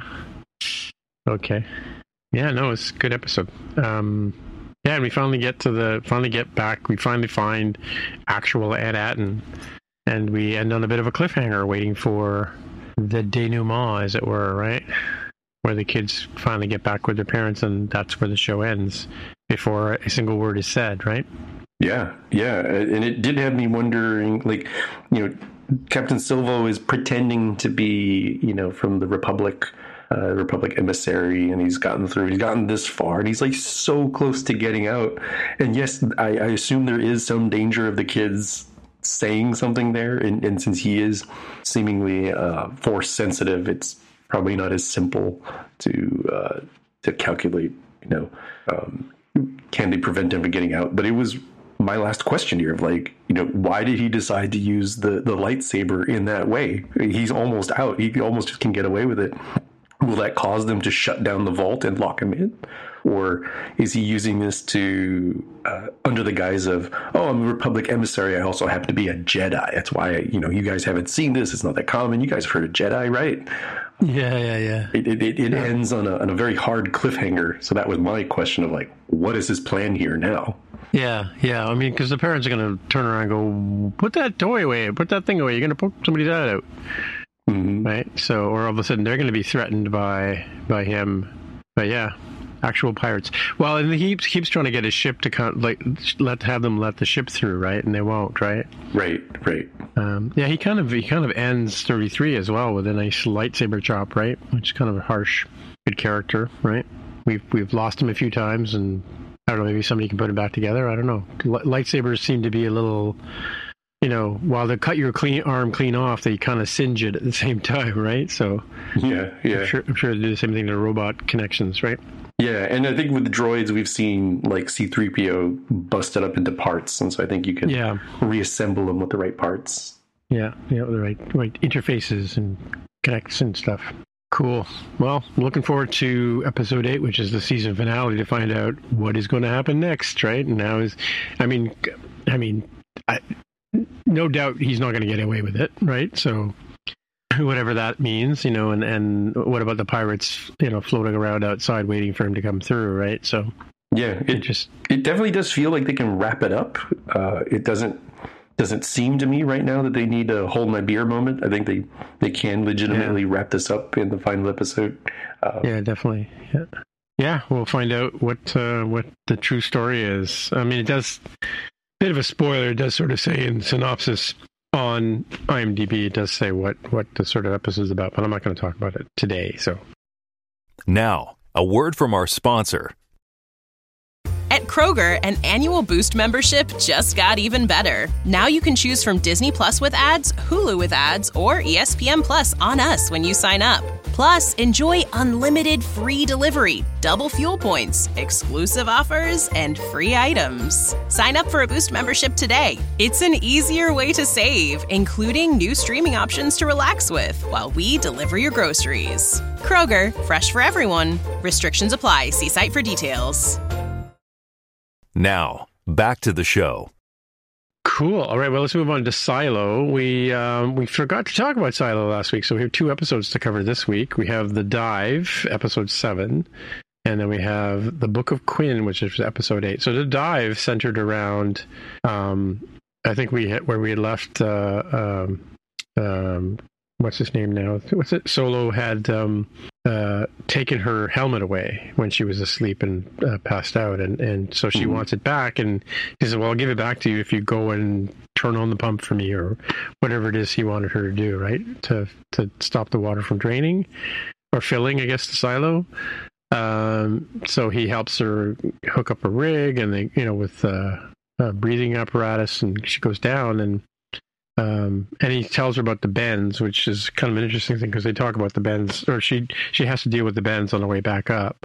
Okay. Yeah. No, it's a good episode. Um, yeah, and we finally get to the finally get back. We finally find actual Ed Atten, and we end on a bit of a cliffhanger, waiting for the denouement, as it were, right? Where the kids finally get back with their parents, and that's where the show ends before a single word is said, right? Yeah, yeah, and it did have me wondering, like, you know, Captain Silvo is pretending to be, you know, from the Republic, uh, Republic emissary, and he's gotten through, he's gotten this far, and he's like so close to getting out. And yes, I, I assume there is some danger of the kids saying something there, and, and since he is seemingly uh, force sensitive, it's probably not as simple to uh, to calculate, you know, um, can they prevent him from getting out? But it was my last question here of like, you know, why did he decide to use the, the lightsaber in that way? He's almost out. He almost can get away with it. Will that cause them to shut down the vault and lock him in? Or is he using this to, uh, under the guise of, oh, I'm a Republic emissary, I also happen to be a Jedi. That's why, I, you know, you guys haven't seen this. It's not that common. You guys have heard of Jedi, right? Yeah, yeah, yeah. It it, it yeah. ends on a, on a very hard cliffhanger. So that was my question of like, what is his plan here now? Yeah, yeah. I mean, because the parents are going to turn around and go, put that toy away, put that thing away. You're going to poke somebody's eye out. Mm-hmm. Right? So, or all of a sudden they're going to be threatened by by him. But yeah, actual pirates. Well, and he keeps, keeps trying to get his ship to kind of like, let have them let the ship through, right? And they won't, right? Right, right. Um, yeah, he kind of he kind of ends thirty-three as well with a nice lightsaber chop, right? Which is kind of a harsh, good character, right? We've we've lost him a few times, and I don't know, maybe somebody can put him back together. I don't know. Lightsabers seem to be a little, you know, while they cut your clean arm clean off, they kind of singe it at the same time, right? So yeah, yeah. I'm sure, I'm sure they do the same thing to robot connections, right? Yeah, and I think with the droids, we've seen like C three P O busted up into parts, and so I think you can yeah. reassemble them with the right parts. Yeah, yeah, the right right interfaces and connects and stuff. Cool. Well, looking forward to episode eight, which is the season finale, to find out what is going to happen next, right? And now is, I mean, I mean, I, no doubt he's not going to get away with it, right? So whatever that means, you know, and, and what about the pirates, you know, floating around outside waiting for him to come through, right? So yeah, it, it just, it definitely does feel like they can wrap it up. Uh, it doesn't, doesn't seem to me right now that they need a hold my beer moment. I think they, they can legitimately yeah. wrap this up in the final episode. Uh, yeah, definitely. Yeah. Yeah, we'll find out what uh, what the true story is. I mean, it does, bit of a spoiler, it does sort of say in synopsis on IMDb, it does say what, what the sort of episode is about, but I'm not going to talk about it today. So now, a word from our sponsor. At Kroger, an annual Boost membership just got even better. Now you can choose from Disney Plus with ads, Hulu with ads, or E S P N Plus on us when you sign up. Plus, enjoy unlimited free delivery, double fuel points, exclusive offers, and free items. Sign up for a Boost membership today. It's an easier way to save, including new streaming options to relax with while we deliver your groceries. Kroger, fresh for everyone. Restrictions apply. See site for details. Now, back to the show. Cool. All right. Well, let's move on to Silo. We um, we forgot to talk about Silo last week, so we have two episodes to cover this week. We have The Dive, episode seven, and then we have The Book of Quinn, which is episode eight. So The Dive centered around, um, I think we had, where we had left. Uh, um, um, what's his name now? What's it? Solo had um, uh, taken her helmet away when she was asleep and uh, passed out, and, and so she mm-hmm. wants it back. And he said, "Well, I'll give it back to you if you go and turn on the pump for me," or whatever it is he wanted her to do, right? To to stop the water from draining or filling, I guess, the silo. Um, so he helps her hook up a rig, and they, you know, with uh, a breathing apparatus, and she goes down and. Um, and he tells her about the bends, which is kind of an interesting thing because they talk about the bends, or she she has to deal with the bends on the way back up.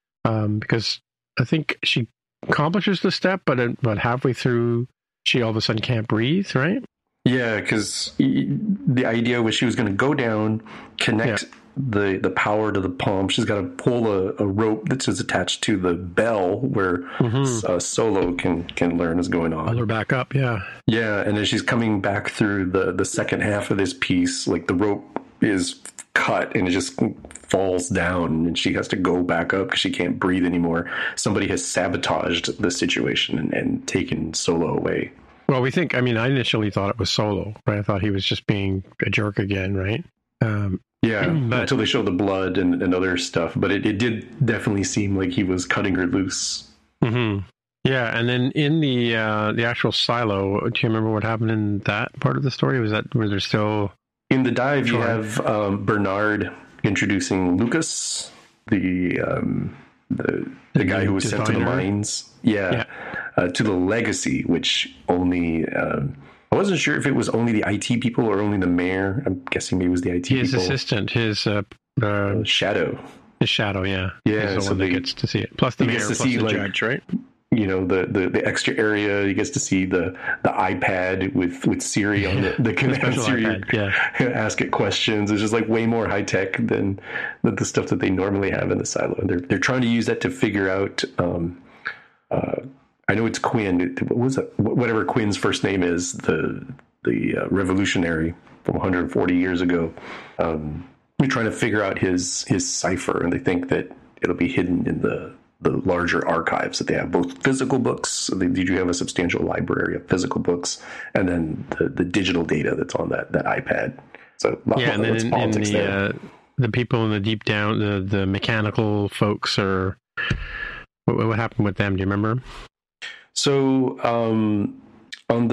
Um, because I think she accomplishes the step, but about halfway through, she all of a sudden can't breathe, right? Yeah, because the idea was she was going to go down, connect yeah. the, the power to the pump. She's got to pull a, a rope that's just attached to the bell where mm-hmm. uh, Solo can, can learn is going on. Pull her back up, yeah. Yeah, and as she's coming back through the, the second half of this piece, like the rope is cut and it just falls down and she has to go back up because she can't breathe anymore. Somebody has sabotaged the situation and, and taken Solo away. Well, we think, I mean, I initially thought it was Solo, right? I thought he was just being a jerk again, right? Um, yeah, but, until they show the blood and, and other stuff. But it, it did definitely seem like he was cutting her loose. Mm-hmm. Yeah, and then in the uh, the actual silo, do you remember what happened in that part of the story? Was that, were there still... In The Dive, you have um, Bernard introducing Lucas, the... Um, The, the guy who was Designer. sent to the mines, yeah, yeah. Uh, to the Legacy, which only, um, I wasn't sure if it was only the I T people or only the mayor. I'm guessing maybe it was the I T his people. His assistant, his uh, uh, uh, Shadow. His Shadow, yeah. Yeah, He's the so one they, that gets to see it. Plus the mayor, to plus see, the like, judge, right? You know, the, the, the extra area, he gets to see the, the iPad with, with Siri on it. The command Siri iPad, yeah. ask it questions. It's just like way more high tech than, than the stuff that they normally have in the silo. And they're they're trying to use that to figure out. Um, uh, I know it's Quinn. What was it? Whatever Quinn's first name is, the the uh, revolutionary from one hundred forty years ago. Um, they're trying to figure out his his cipher, and they think that it'll be hidden in the. the larger archives that they have, both physical books. So they do have a substantial library of physical books, and then the, the digital data that's on that, that iPad. So yeah, and then in, in the uh, the people in the deep down, the the mechanical folks are. What, what happened with them? Do you remember? So um, on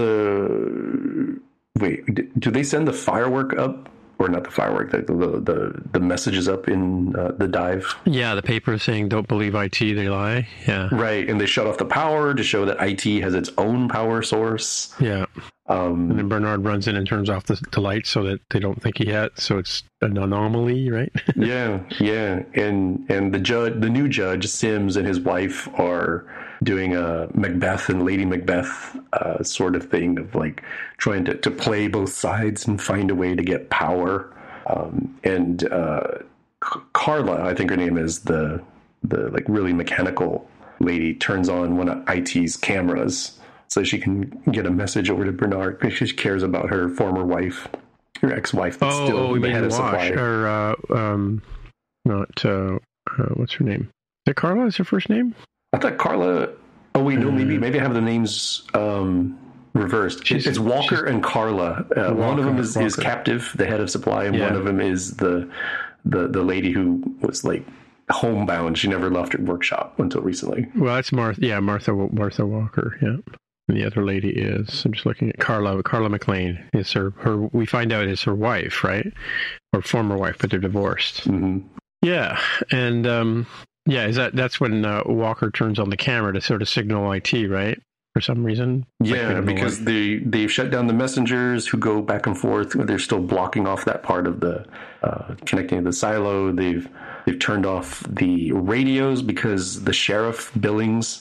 the wait, do they send the firework up? Or not the firework, the the the, the messages up in uh, The Dive. Yeah, the paper saying "Don't believe I T, they lie." Yeah, right, and they shut off the power to show that I T has its own power source. Yeah, um, and then Bernard runs in and turns off the, the lights so that they don't think he had. So it's an anomaly, right? yeah, yeah, and and the judge, the new judge Sims, and his wife are doing a Macbeth and Lady Macbeth uh, sort of thing of like trying to, to play both sides and find a way to get power. Um, and uh, Carla, I think her name is, the the like really mechanical lady, turns on one of I T's cameras so she can get a message over to Bernard because she cares about her former wife, her ex-wife that's oh, still oh, the head of supply. Or uh, um, not uh, uh, what's her name? Is it Carla? Is her first name? I thought Carla. Oh wait, no, maybe maybe I have the names um, reversed. She's, it's Walker and Carla. Uh, Walker, one of them is, is Captive, the head of supply, and yeah. one of them is the the the lady who was like homebound. She never left her workshop until recently. Well, that's Martha. Yeah, Martha Martha Walker. Yeah, and the other lady is. I'm just looking at Carla. Carla McLean is her. Her we find out is her wife, right, or former wife, but they're divorced. Mm-hmm. Yeah, and. um Yeah, is that that's when uh, Walker turns on the camera to sort of signal I T, right? For some reason. Yeah, like because they they've shut down the messengers who go back and forth. They're still blocking off that part of the uh, connecting to the silo. They've they've turned off the radios because the sheriff Billings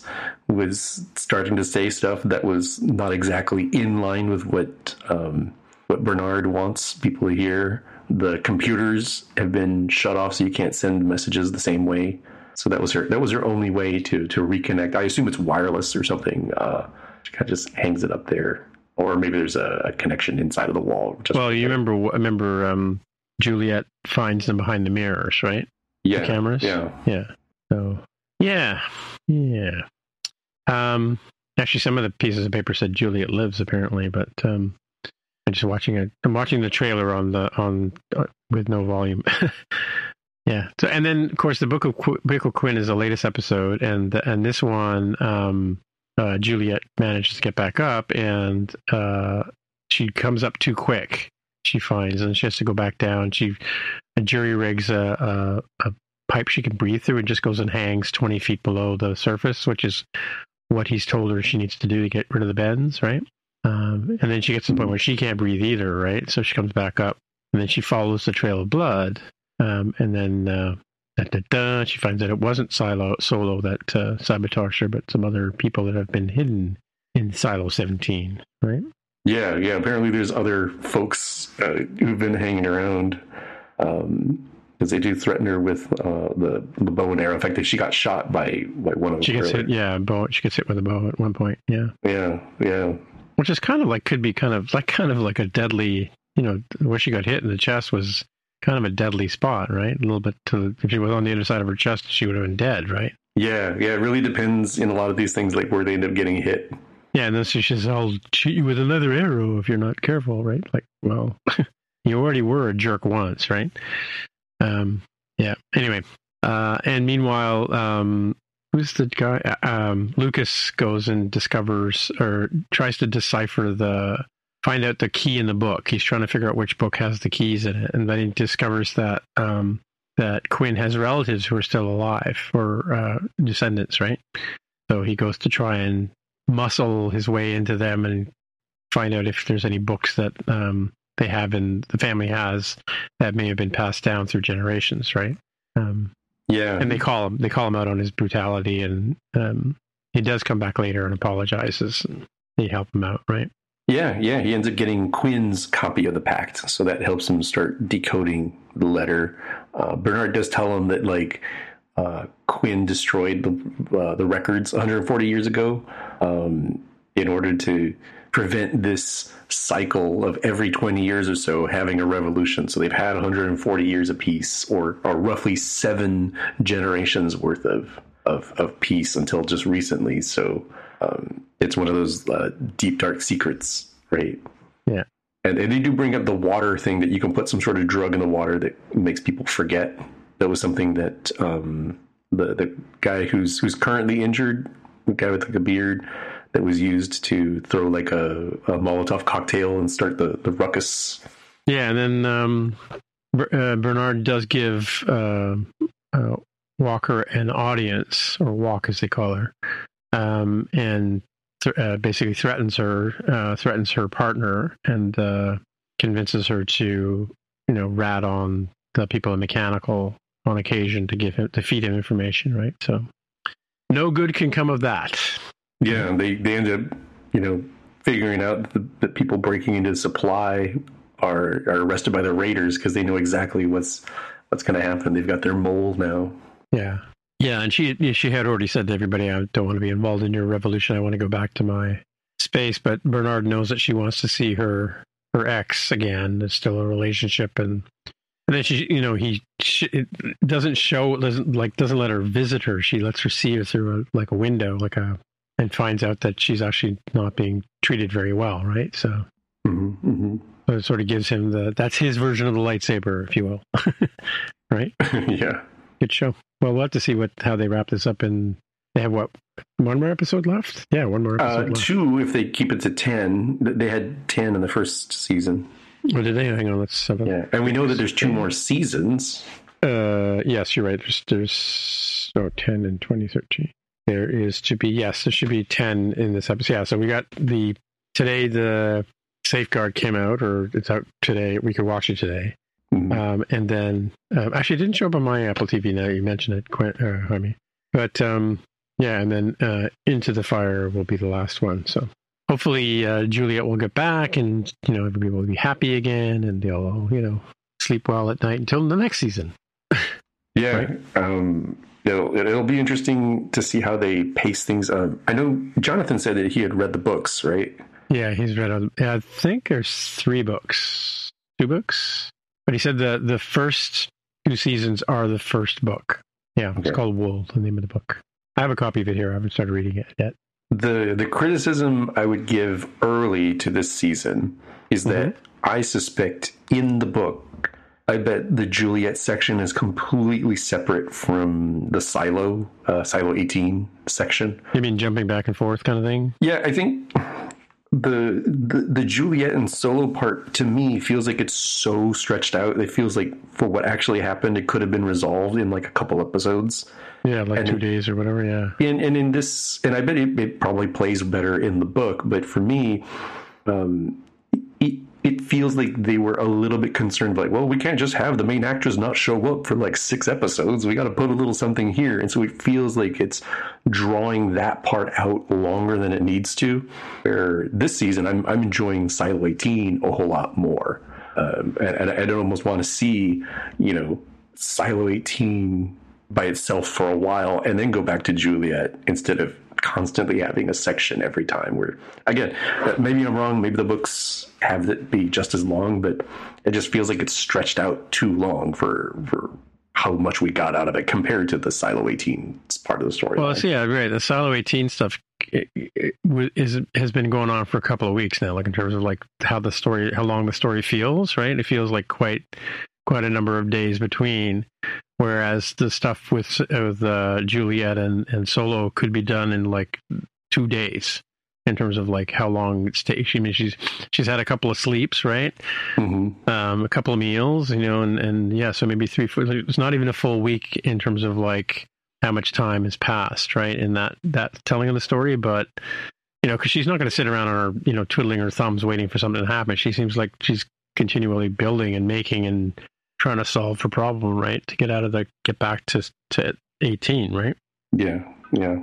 was starting to say stuff that was not exactly in line with what um, what Bernard wants people to hear. The computers have been shut off, so you can't send messages the same way. So that was her. That was her only way to to reconnect. I assume it's wireless or something. Uh, she kind of just hangs it up there. or maybe there's a, a connection inside of the wall. Just well, you remember, remember um, Juliet finds them behind the mirrors, right? Yeah. The cameras? Yeah. Yeah. So, yeah. Yeah. Um, actually, some of the pieces of paper said Juliet lives, apparently, but um, I'm just watching it. I'm watching the trailer on the, on, uh, with no volume. Yeah. So, and then, of course, the Book of Qu- Book of Quinn is the latest episode, and and this one, um, uh, Juliet manages to get back up, and uh, she comes up too quick. She finds, and she has to go back down. She a jury rigs a, a, a pipe she can breathe through, and just goes and hangs twenty feet below the surface, which is what he's told her she needs to do to get rid of the bends, right? Um, and then she gets to the point where she can't breathe either, right? So she comes back up, and then she follows the trail of blood. Um, and then uh, da, da, da, she finds that it wasn't Silo, Solo that uh, sabotaged her, but some other people that have been hidden in Silo seventeen, right? Yeah, yeah. Apparently there's other folks uh, who've been hanging around because um, they do threaten her with uh, the, the bow and arrow. In fact, she got shot by, by one of them. She gets hit, yeah, bow, she gets hit with a bow at one point, yeah. Yeah, yeah. Which is kind of like, could be kind of like, kind of like a deadly, you know, where she got hit in the chest was kind of a deadly spot, right? A little bit to, if she was on the other side of her chest, she would have been dead, right? Yeah, yeah. It really depends in a lot of these things, like where they end up getting hit. Yeah, and then she says, "I'll shoot you with another arrow if you're not careful," right? Like, well, you already were a jerk once, right? Um, yeah. Anyway, uh, and meanwhile, um, who's the guy? Um, Lucas goes and discovers or tries to decipher the. Find out the key in the book. He's trying to figure out which book has the keys in it, and then he discovers that um, that Quinn has relatives who are still alive, or uh, descendants, right? So he goes to try and muscle his way into them and find out if there's any books that um, they have and the family has that may have been passed down through generations, right? Um, yeah, and they call him they call him out on his brutality, and um, he does come back later and apologizes, and they help him out, right? Yeah, yeah. He ends up getting Quinn's copy of the pact, so that helps him start decoding the letter. Uh, Bernard does tell him that, like, uh, Quinn destroyed the uh, the records one hundred forty years ago um, in order to prevent this cycle of every twenty years or so having a revolution. So they've had one hundred forty years of peace, or, or roughly seven generations worth of, of, of peace until just recently. So um, it's one of those uh, deep, dark secrets, right? Yeah. And, and they do bring up the water thing, that you can put some sort of drug in the water that makes people forget. That was something that um, the the guy who's who's currently injured, the guy with like a beard, that was used to throw like a, a Molotov cocktail and start the, the ruckus. Yeah, and then um, uh, Bernard does give uh, uh, Walker an audience, or Walk as they call her, um, and th- uh, basically threatens her, uh, threatens her partner, and uh, convinces her to, you know, rat on the people in Mechanical on occasion to give him to feed him information, right? So no good can come of that. Yeah, they they end up, you know, figuring out that the people breaking into the supply are are arrested by the raiders because they know exactly what's what's going to happen. They've got their mole now. Yeah, yeah, and she she had already said to everybody, "I don't want to be involved in your revolution. I want to go back to my space." But Bernard knows that she wants to see her her ex again. There's still a relationship, and and then she, you know, he she, it doesn't show, doesn't like doesn't let her visit her. She lets her see her through a, like a window, like a. And finds out that she's actually not being treated very well, right? So, mm-hmm, mm-hmm. so it sort of gives him the, that's his version of the lightsaber, if you will. Right? Yeah. Good show. Well, we'll have to see what how they wrap this up in, they have what, one more episode left? Yeah, one more episode uh, left. Two, if they keep it to ten. They had ten in the first season. Oh, did they? Hang on, let's have a... Yeah, and we know that there's two more seasons. Uh, yes, you're right. There's, there's oh, ten in twenty thirteen. There is to be, yes, there should be ten in this episode. Yeah, so we got the, today the Safeguard came out, or it's out today. We could watch it today. Mm-hmm. Um, and then, um, actually, it didn't show up on my Apple T V now you mentioned it, Quint, uh, Jaime. But, um, yeah, and then uh, Into the Fire will be the last one. So hopefully uh, Juliet will get back, and, you know, everybody will be happy again, and they'll, you know, sleep well at night until the next season. Yeah. Right? Um It'll, it'll be interesting to see how they pace things. Um, I know Jonathan said that he had read the books, right? Yeah, he's read, a, I think there's three books, two books. But he said the, the first two seasons are the first book. Yeah, it's okay. Called Wool, the name of the book. I have a copy of it here. I haven't started reading it yet. The the criticism I would give early to this season is that mm-hmm. I suspect in the book, I bet the Juliet section is completely separate from the Silo, uh, Silo eighteen section. You mean jumping back and forth kind of thing? Yeah, I think the, the the Juliet and Solo part, to me, feels like it's so stretched out. It feels like for what actually happened, it could have been resolved in like a couple episodes. Yeah, like and two days or whatever, yeah. And, and in this, and I bet it, it probably plays better in the book, but for me, um, it, it feels like they were a little bit concerned, like, well, we can't just have the main actress not show up for like six episodes. We got to put a little something here. And so it feels like it's drawing that part out longer than it needs to. Where this season, I'm, I'm enjoying Silo eighteen a whole lot more. Um, and, and I'd almost want to see, you know, Silo eighteen by itself for a while and then go back to Juliet instead of constantly having a section every time. Where, again, maybe I'm wrong, maybe the books have it be just as long, but it just feels like it's stretched out too long for for how much we got out of it compared to the Silo eighteen part of the story. Well, so yeah, right. The Silo eighteen stuff it, it, is has been going on for a couple of weeks now, like in terms of like how the story, how long the story feels, right? It feels like quite quite a number of days between. Whereas the stuff with with uh, Juliet and, and Solo could be done in like two days in terms of like how long it takes. I mean, she's she's had a couple of sleeps, right? Mm-hmm. Um, a couple of meals, you know, and, and yeah, so maybe three, four. It's not even a full week in terms of like how much time has passed, right? In that that telling of the story, but you know, because she's not going to sit around on her, you know, twiddling her thumbs waiting for something to happen. She seems like she's continually building and making and trying to solve her problem, right? To get out of the, get back to, to eighteen, right? Yeah, yeah.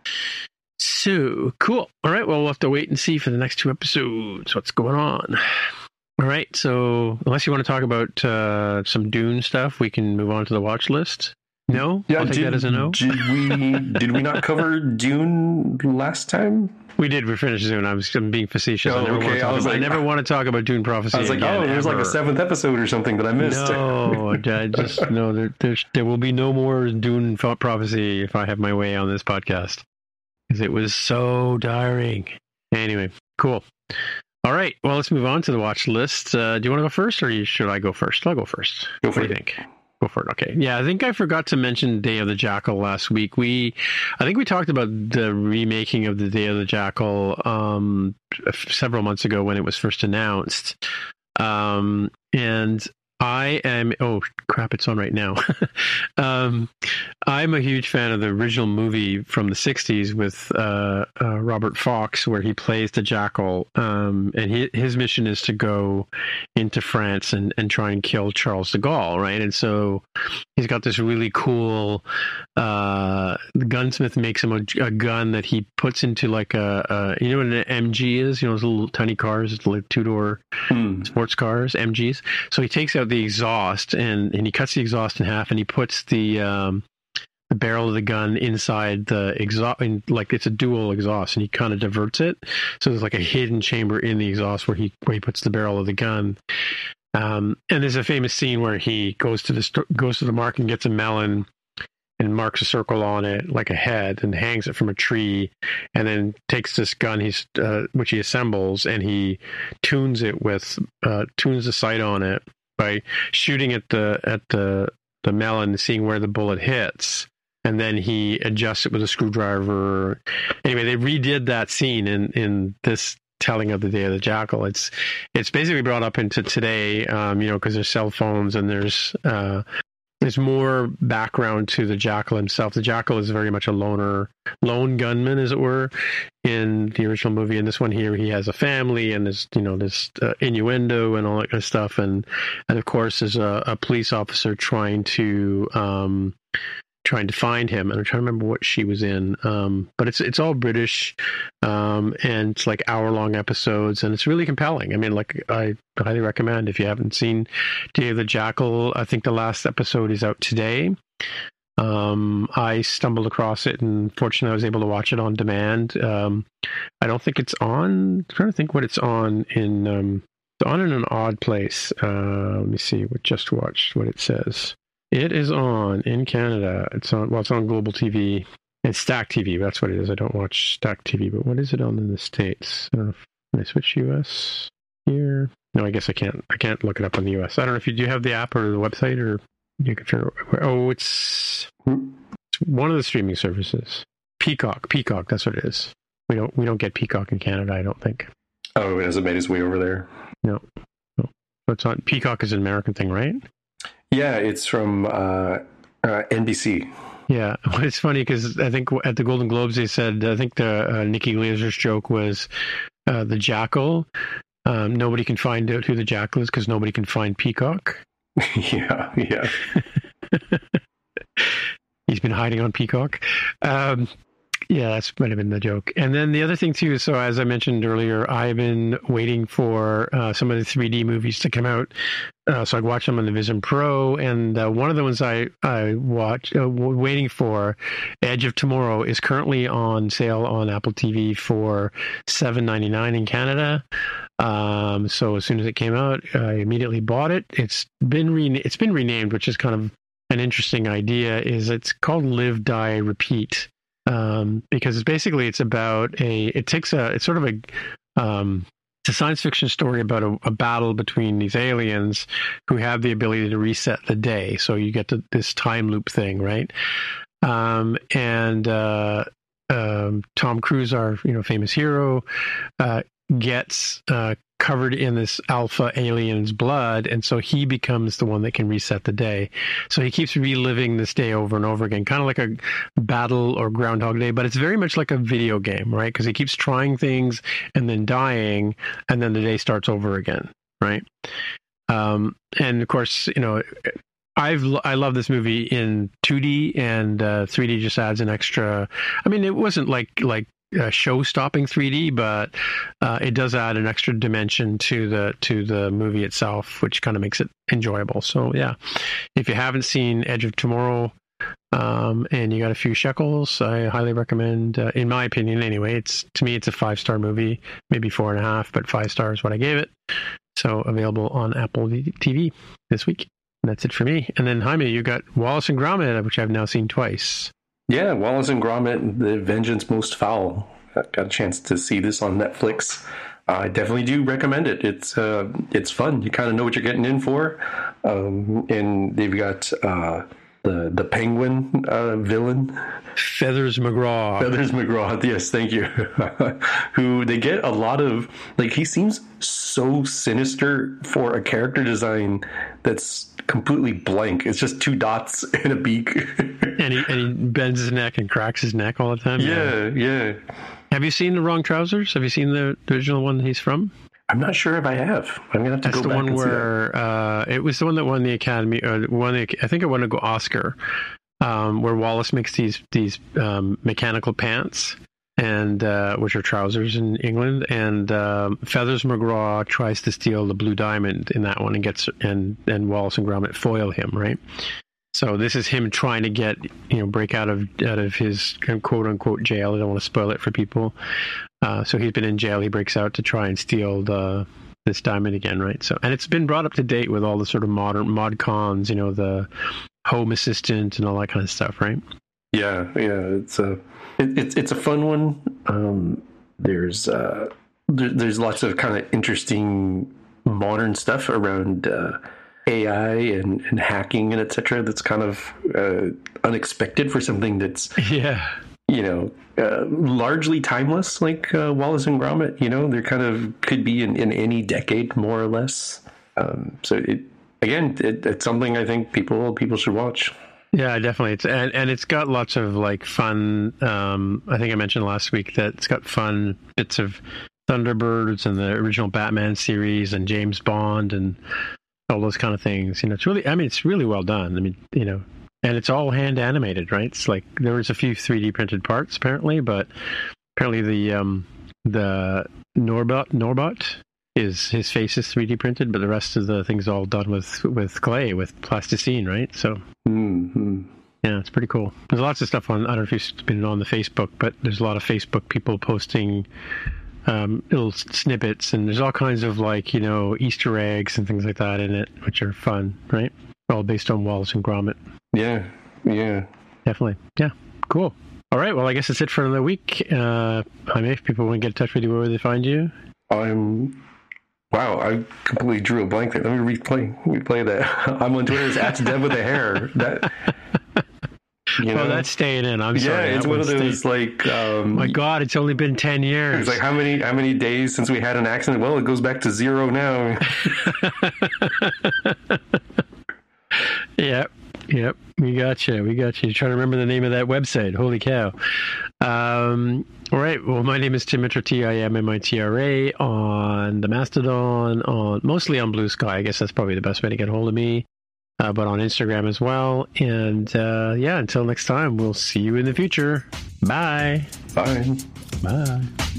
So, cool. All right, well, we'll have to wait and see for the next two episodes what's going on. All right, so unless you want to talk about uh, some Dune stuff, we can move on to the watch list. No? Yeah, I'll take did, that as a no. Did we, did we not cover Dune last time? We did. We finished Dune. I was I'm being facetious. Oh, I never, okay. want, to talk I, was about, like, I never want to talk about Dune Prophecy. I was like, again, oh, there's ever. like a seventh episode or something that I missed. No, I just no. There, there, there will be no more Dune Prophecy if I have my way on this podcast, because it was so tiring. Anyway, cool. All right. Well, let's move on to the watch list. Uh, do you want to go first, or should I go first? I'll go first. Go for what it. do you think? Go for it. Okay. Yeah, I think I forgot to mention Day of the Jackal last week. We, I think we talked about the remaking of the Day of the Jackal um, several months ago when it was first announced. Um, and I am, oh crap, it's on right now. um, I'm a huge fan of the original movie from the sixties with uh, uh, Robert Fox, where he plays the Jackal. Um, and he, his mission is to go into France and, and try and kill Charles de Gaulle, right? And so he's got this really cool, uh, the gunsmith makes him a, a gun that he puts into like a, a, you know what an M G is? You know, those little tiny cars, it's like two-door mm. sports cars, M Gs. So he takes out the exhaust and, and he cuts the exhaust in half and he puts the um, the barrel of the gun inside the exhaust, like it's a dual exhaust, and he kind of diverts it. So there's like a hidden chamber in the exhaust where he where he puts the barrel of the gun. Um, and there's a famous scene where he goes to the goes to the mark and gets a melon and marks a circle on it like a head and hangs it from a tree, and then takes this gun he's uh, which he assembles and he tunes it with uh, tunes the sight on it by shooting at the at the the melon, seeing where the bullet hits, and then he adjusts it with a screwdriver. Anyway, they redid that scene in in this telling of the Day of the Jackal. It's it's basically brought up into today, um, you know, because there's cell phones and there's uh, there's more background to the Jackal himself. The Jackal is very much a loner, lone gunman, as it were, in the original movie. In this one here, he has a family, and there's, you know, this uh, innuendo and all that kind of stuff. And, and of course, there's a, a police officer trying to um, trying to find him. And I'm trying to remember what she was in. Um, but it's it's all British, um, and it's like hour-long episodes, and it's really compelling. I mean, like, I highly recommend if you haven't seen Day of the Jackal. I think the last episode is out today. Um, I stumbled across it, and fortunately, I was able to watch it on demand. Um, I don't think it's on. I'm trying to think what it's on in. Um, it's on in an odd place. Uh, let me see. What just watched what it says. It is on in Canada. It's on. Well, it's on Global T V. It's Stack T V. That's what it is. I don't watch Stack T V, but what is it on in the States? I don't know if, can I switch U S here? No, I guess I can't. I can't look it up on the U S. I don't know if you do you have the app or the website, or you can turn it. Oh, it's, it's one of the streaming services. Peacock. Peacock. That's what it is. We don't. We don't get Peacock in Canada. I don't think. Oh, it hasn't made its way over there. No. No. So it's on. Peacock is an American thing, right? Yeah, it's from uh, uh, N B C. Yeah, it's funny because I think at the Golden Globes they said, I think the uh, Nikki Glazer's joke was uh, the Jackal. Um, nobody can find out who the Jackal is because nobody can find Peacock. yeah, yeah. He's been hiding on Peacock. Um, yeah, that might have been the joke. And then the other thing too, so as I mentioned earlier, I've been waiting for uh, some of the three D movies to come out. Uh, so I watched them on the Vision Pro, and uh, one of the ones I I watch uh, waiting for, Edge of Tomorrow, is currently on sale on Apple T V for seven ninety-nine in Canada. Um, so as soon as it came out, I immediately bought it. It's been re- it's been renamed, which is kind of an interesting idea. Is it's called Live, Die, Repeat. Um, because it's basically it's about a it takes a it's sort of a um, it's a science fiction story about a, a battle between these aliens who have the ability to reset the day. So you get to this time loop thing, right? Um, and uh, um, Tom Cruise, our you know famous hero, uh, gets uh, covered in this alpha alien's blood, and so he becomes the one that can reset the day. So he keeps reliving this day over and over again, kind of like a battle or Groundhog Day, but it's very much like a video game, right? Because he keeps trying things and then dying, and then the day starts over again, right? Um, and of course, you know, I've I love this movie in two D, and uh, three D just adds an extra. I mean, it wasn't like like. Uh, show-stopping three D, but uh, it does add an extra dimension to the to the movie itself, which kind of makes it enjoyable. So yeah, if you haven't seen Edge of Tomorrow um, and you got a few shekels, I highly recommend. Uh, in my opinion, anyway, it's to me it's a five-star movie, maybe four and a half, but five stars what I gave it. So available on Apple T V this week. And that's it for me. And then Jaime, you got Wallace and Gromit, which I've now seen twice. Yeah, Wallace and Gromit, The Vengeance Most Foul. I got a chance to see this on Netflix. I definitely do recommend it. It's uh, it's fun. You kind of know what you're getting in for. Um, and they've got uh, the the penguin uh, villain. Feathers McGraw. Feathers McGraw, yes, thank you. Who they get a lot of, like, he seems so sinister for a character design that's completely blank. It's just two dots and a beak. and, he, and he bends his neck and cracks his neck all the time. Yeah, yeah. Have you seen The Wrong Trousers? Have you seen the original one that he's from? I'm not sure if I have. I'm gonna have to That's go the back one and where, see that. Uh, it was the one that won the Academy, or won the, I think it won a Oscar, um, where Wallace makes these these um, mechanical pants, and uh, which are trousers in England, and um, Feathers McGraw tries to steal the blue diamond in that one, and gets and and Wallace and Gromit foil him, right? So this is him trying to get, you know, break out of out of his quote unquote jail. I don't want to spoil it for people. Uh, so he's been in jail. He breaks out to try and steal the this diamond again, right? So, and it's been brought up to date with all the sort of modern mod cons, you know, the Home Assistant and all that kind of stuff, right? Yeah, yeah. It's a it, it's it's a fun one. Um, there's uh, there, there's lots of kind of interesting modern stuff around uh, A I and, and hacking and et cetera. That's kind of uh, unexpected for something that's yeah. you know, uh, largely timeless, like uh, Wallace and Gromit. You know, they're kind of could be in, in any decade, more or less. Um, so it again, it, it's something I think people people should watch. Yeah, definitely. It's and, and it's got lots of like fun. Um, I think I mentioned last week that it's got fun bits of Thunderbirds and the original Batman series and James Bond and all those kind of things. You know, it's really. I mean, it's really well done. I mean, you know. And it's all hand animated, right? It's like there was a few three D printed parts apparently, but apparently the um, the Norbot Norbot is his face is three D printed, but the rest of the thing's all done with with clay, with plasticine, right? So mm-hmm. Yeah, it's pretty cool. There's lots of stuff on, I don't know if you've been on the Facebook, but there's a lot of Facebook people posting um, little snippets, and there's all kinds of, like, you know, Easter eggs and things like that in it, which are fun, right? All based on Wallace and Gromit. Yeah, yeah. Definitely. Yeah, cool. All right, well, I guess that's it for another week. Uh, Jaime, if people want to get in touch with you, where would they find you? I'm... Wow, I completely drew a blank there. Let me replay replay that. I'm on Twitter as at Dev with a hair. That, you know, well, that's staying in. I'm yeah, sorry. it's one of those staying. like. Um, My God, it's only been ten years. It's like how many how many days since we had an accident? Well, it goes back to zero now. Yep, yep. We got you. We got you. You're trying to remember the name of that website. Holy cow. Um, all right. Well, my name is Tim Mitra, T I M M I T R A, on the Mastodon, on mostly on Blue Sky. I guess that's probably the best way to get a hold of me, uh, but on Instagram as well. And uh, yeah, until next time, we'll see you in the future. Bye. Bye. Bye.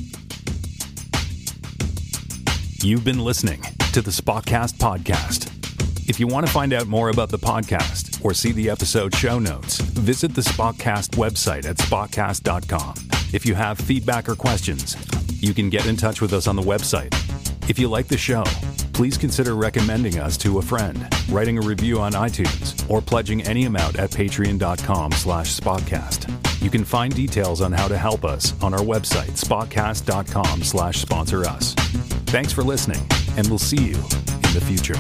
You've been listening to the Spockcast podcast. If you want to find out more about the podcast or see the episode show notes, visit the Spockcast website at spockcast dot com. If you have feedback or questions, you can get in touch with us on the website. If you like the show, please consider recommending us to a friend, writing a review on iTunes, or pledging any amount at patreon dot com slash spockcast. You can find details on how to help us on our website, spockcast dot com slash sponsor us. Thanks for listening, and we'll see you in the future.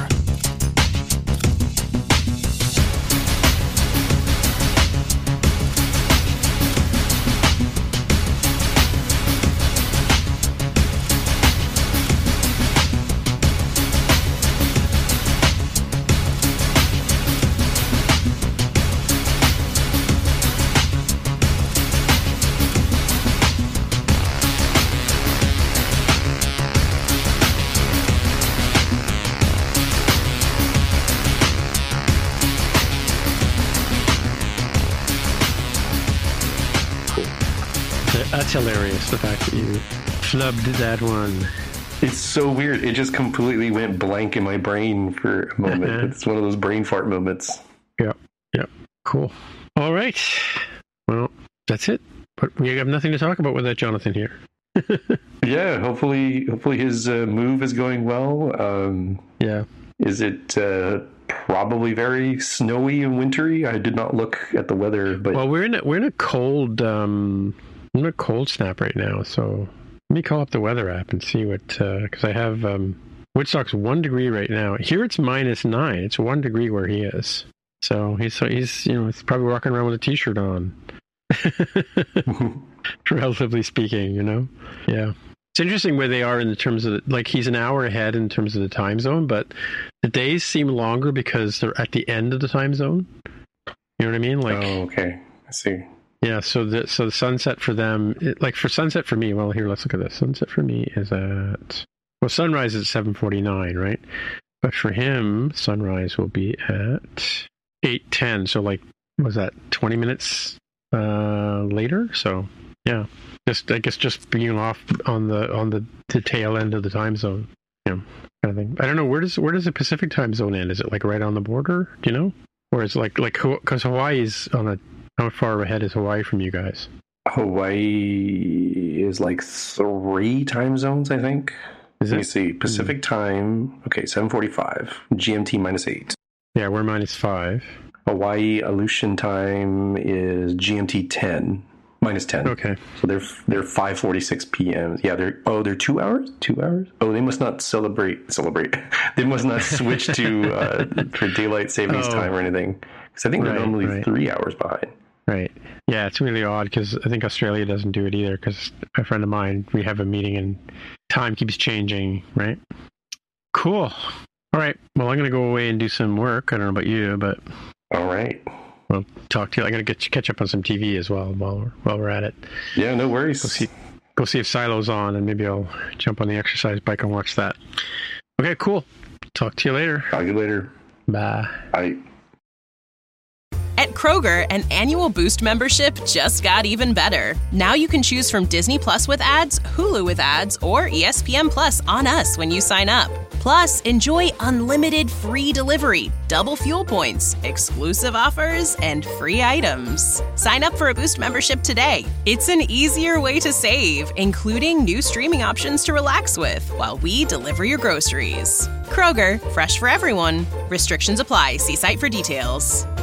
That's hilarious, the fact that you flubbed that one. It's so weird. It just completely went blank in my brain for a moment. It's one of those brain fart moments. Yep. Yep. Cool. All right. Well, that's it. But we have nothing to talk about without Jonathan here. Yeah. Hopefully, hopefully his uh, move is going well. Um, yeah. Is it uh, probably very snowy and wintry? I did not look at the weather, but well, we're in a, we're in a cold um, we're in a cold snap right now. So let me call up the weather app and see what, because uh, I have um, Woodstock's one degree right now. Here it's minus nine. It's one degree where he is. So he's so he's you know he's probably walking around with a t-shirt on. Relatively speaking, you know. Yeah. It's interesting where they are in the terms of, the, like, he's an hour ahead in terms of the time zone, but the days seem longer because they're at the end of the time zone. You know what I mean? Like, oh, okay. I see. Yeah, so the so the sunset for them, it, like for sunset for me, well, here, let's look at this. Sunset for me is at, well, sunrise is at seven forty-nine, right? But for him, sunrise will be at eight ten, so like, was that twenty minutes uh, later? So, yeah. Just, I guess, just being off on the on the, the tail end of the time zone, yeah, kind of thing. I don't know, where does where does the Pacific time zone end? Is it like right on the border? Do you know, or is it like like because Hawaii's on a, how far ahead is Hawaii from you guys? Hawaii is like three time zones, I think. Is Let it? me see. Pacific mm-hmm. time. Okay, seven forty-five. G M T minus eight. Yeah, we're minus five. Hawaii Aleutian time is G M T ten. Minus ten. Okay. So they're they're five forty-six p.m. Yeah, they're oh they're two hours? Two hours? Oh, they must not celebrate celebrate. They must not switch to uh, for daylight savings oh. time or anything. Because I think they're right, normally right. three hours behind. Right. Yeah, it's really odd because I think Australia doesn't do it either. Because a friend of mine, we have a meeting and time keeps changing. Right. Cool. All right. Well, I'm gonna go away and do some work. I don't know about you, but all right. We'll talk to you. I'm going to get catch up on some T V as well while we're, while we're at it. Yeah, no worries. Go see, go see if Silo's on, and maybe I'll jump on the exercise bike and watch that. Okay, cool. Talk to you later. Talk to you later. Bye. Bye. At Kroger, an annual Boost membership just got even better. Now you can choose from Disney Plus with ads, Hulu with ads, or E S P N Plus on us when you sign up. Plus, enjoy unlimited free delivery, double fuel points, exclusive offers, and free items. Sign up for a Boost membership today. It's an easier way to save, including new streaming options to relax with while we deliver your groceries. Kroger, fresh for everyone. Restrictions apply. See site for details.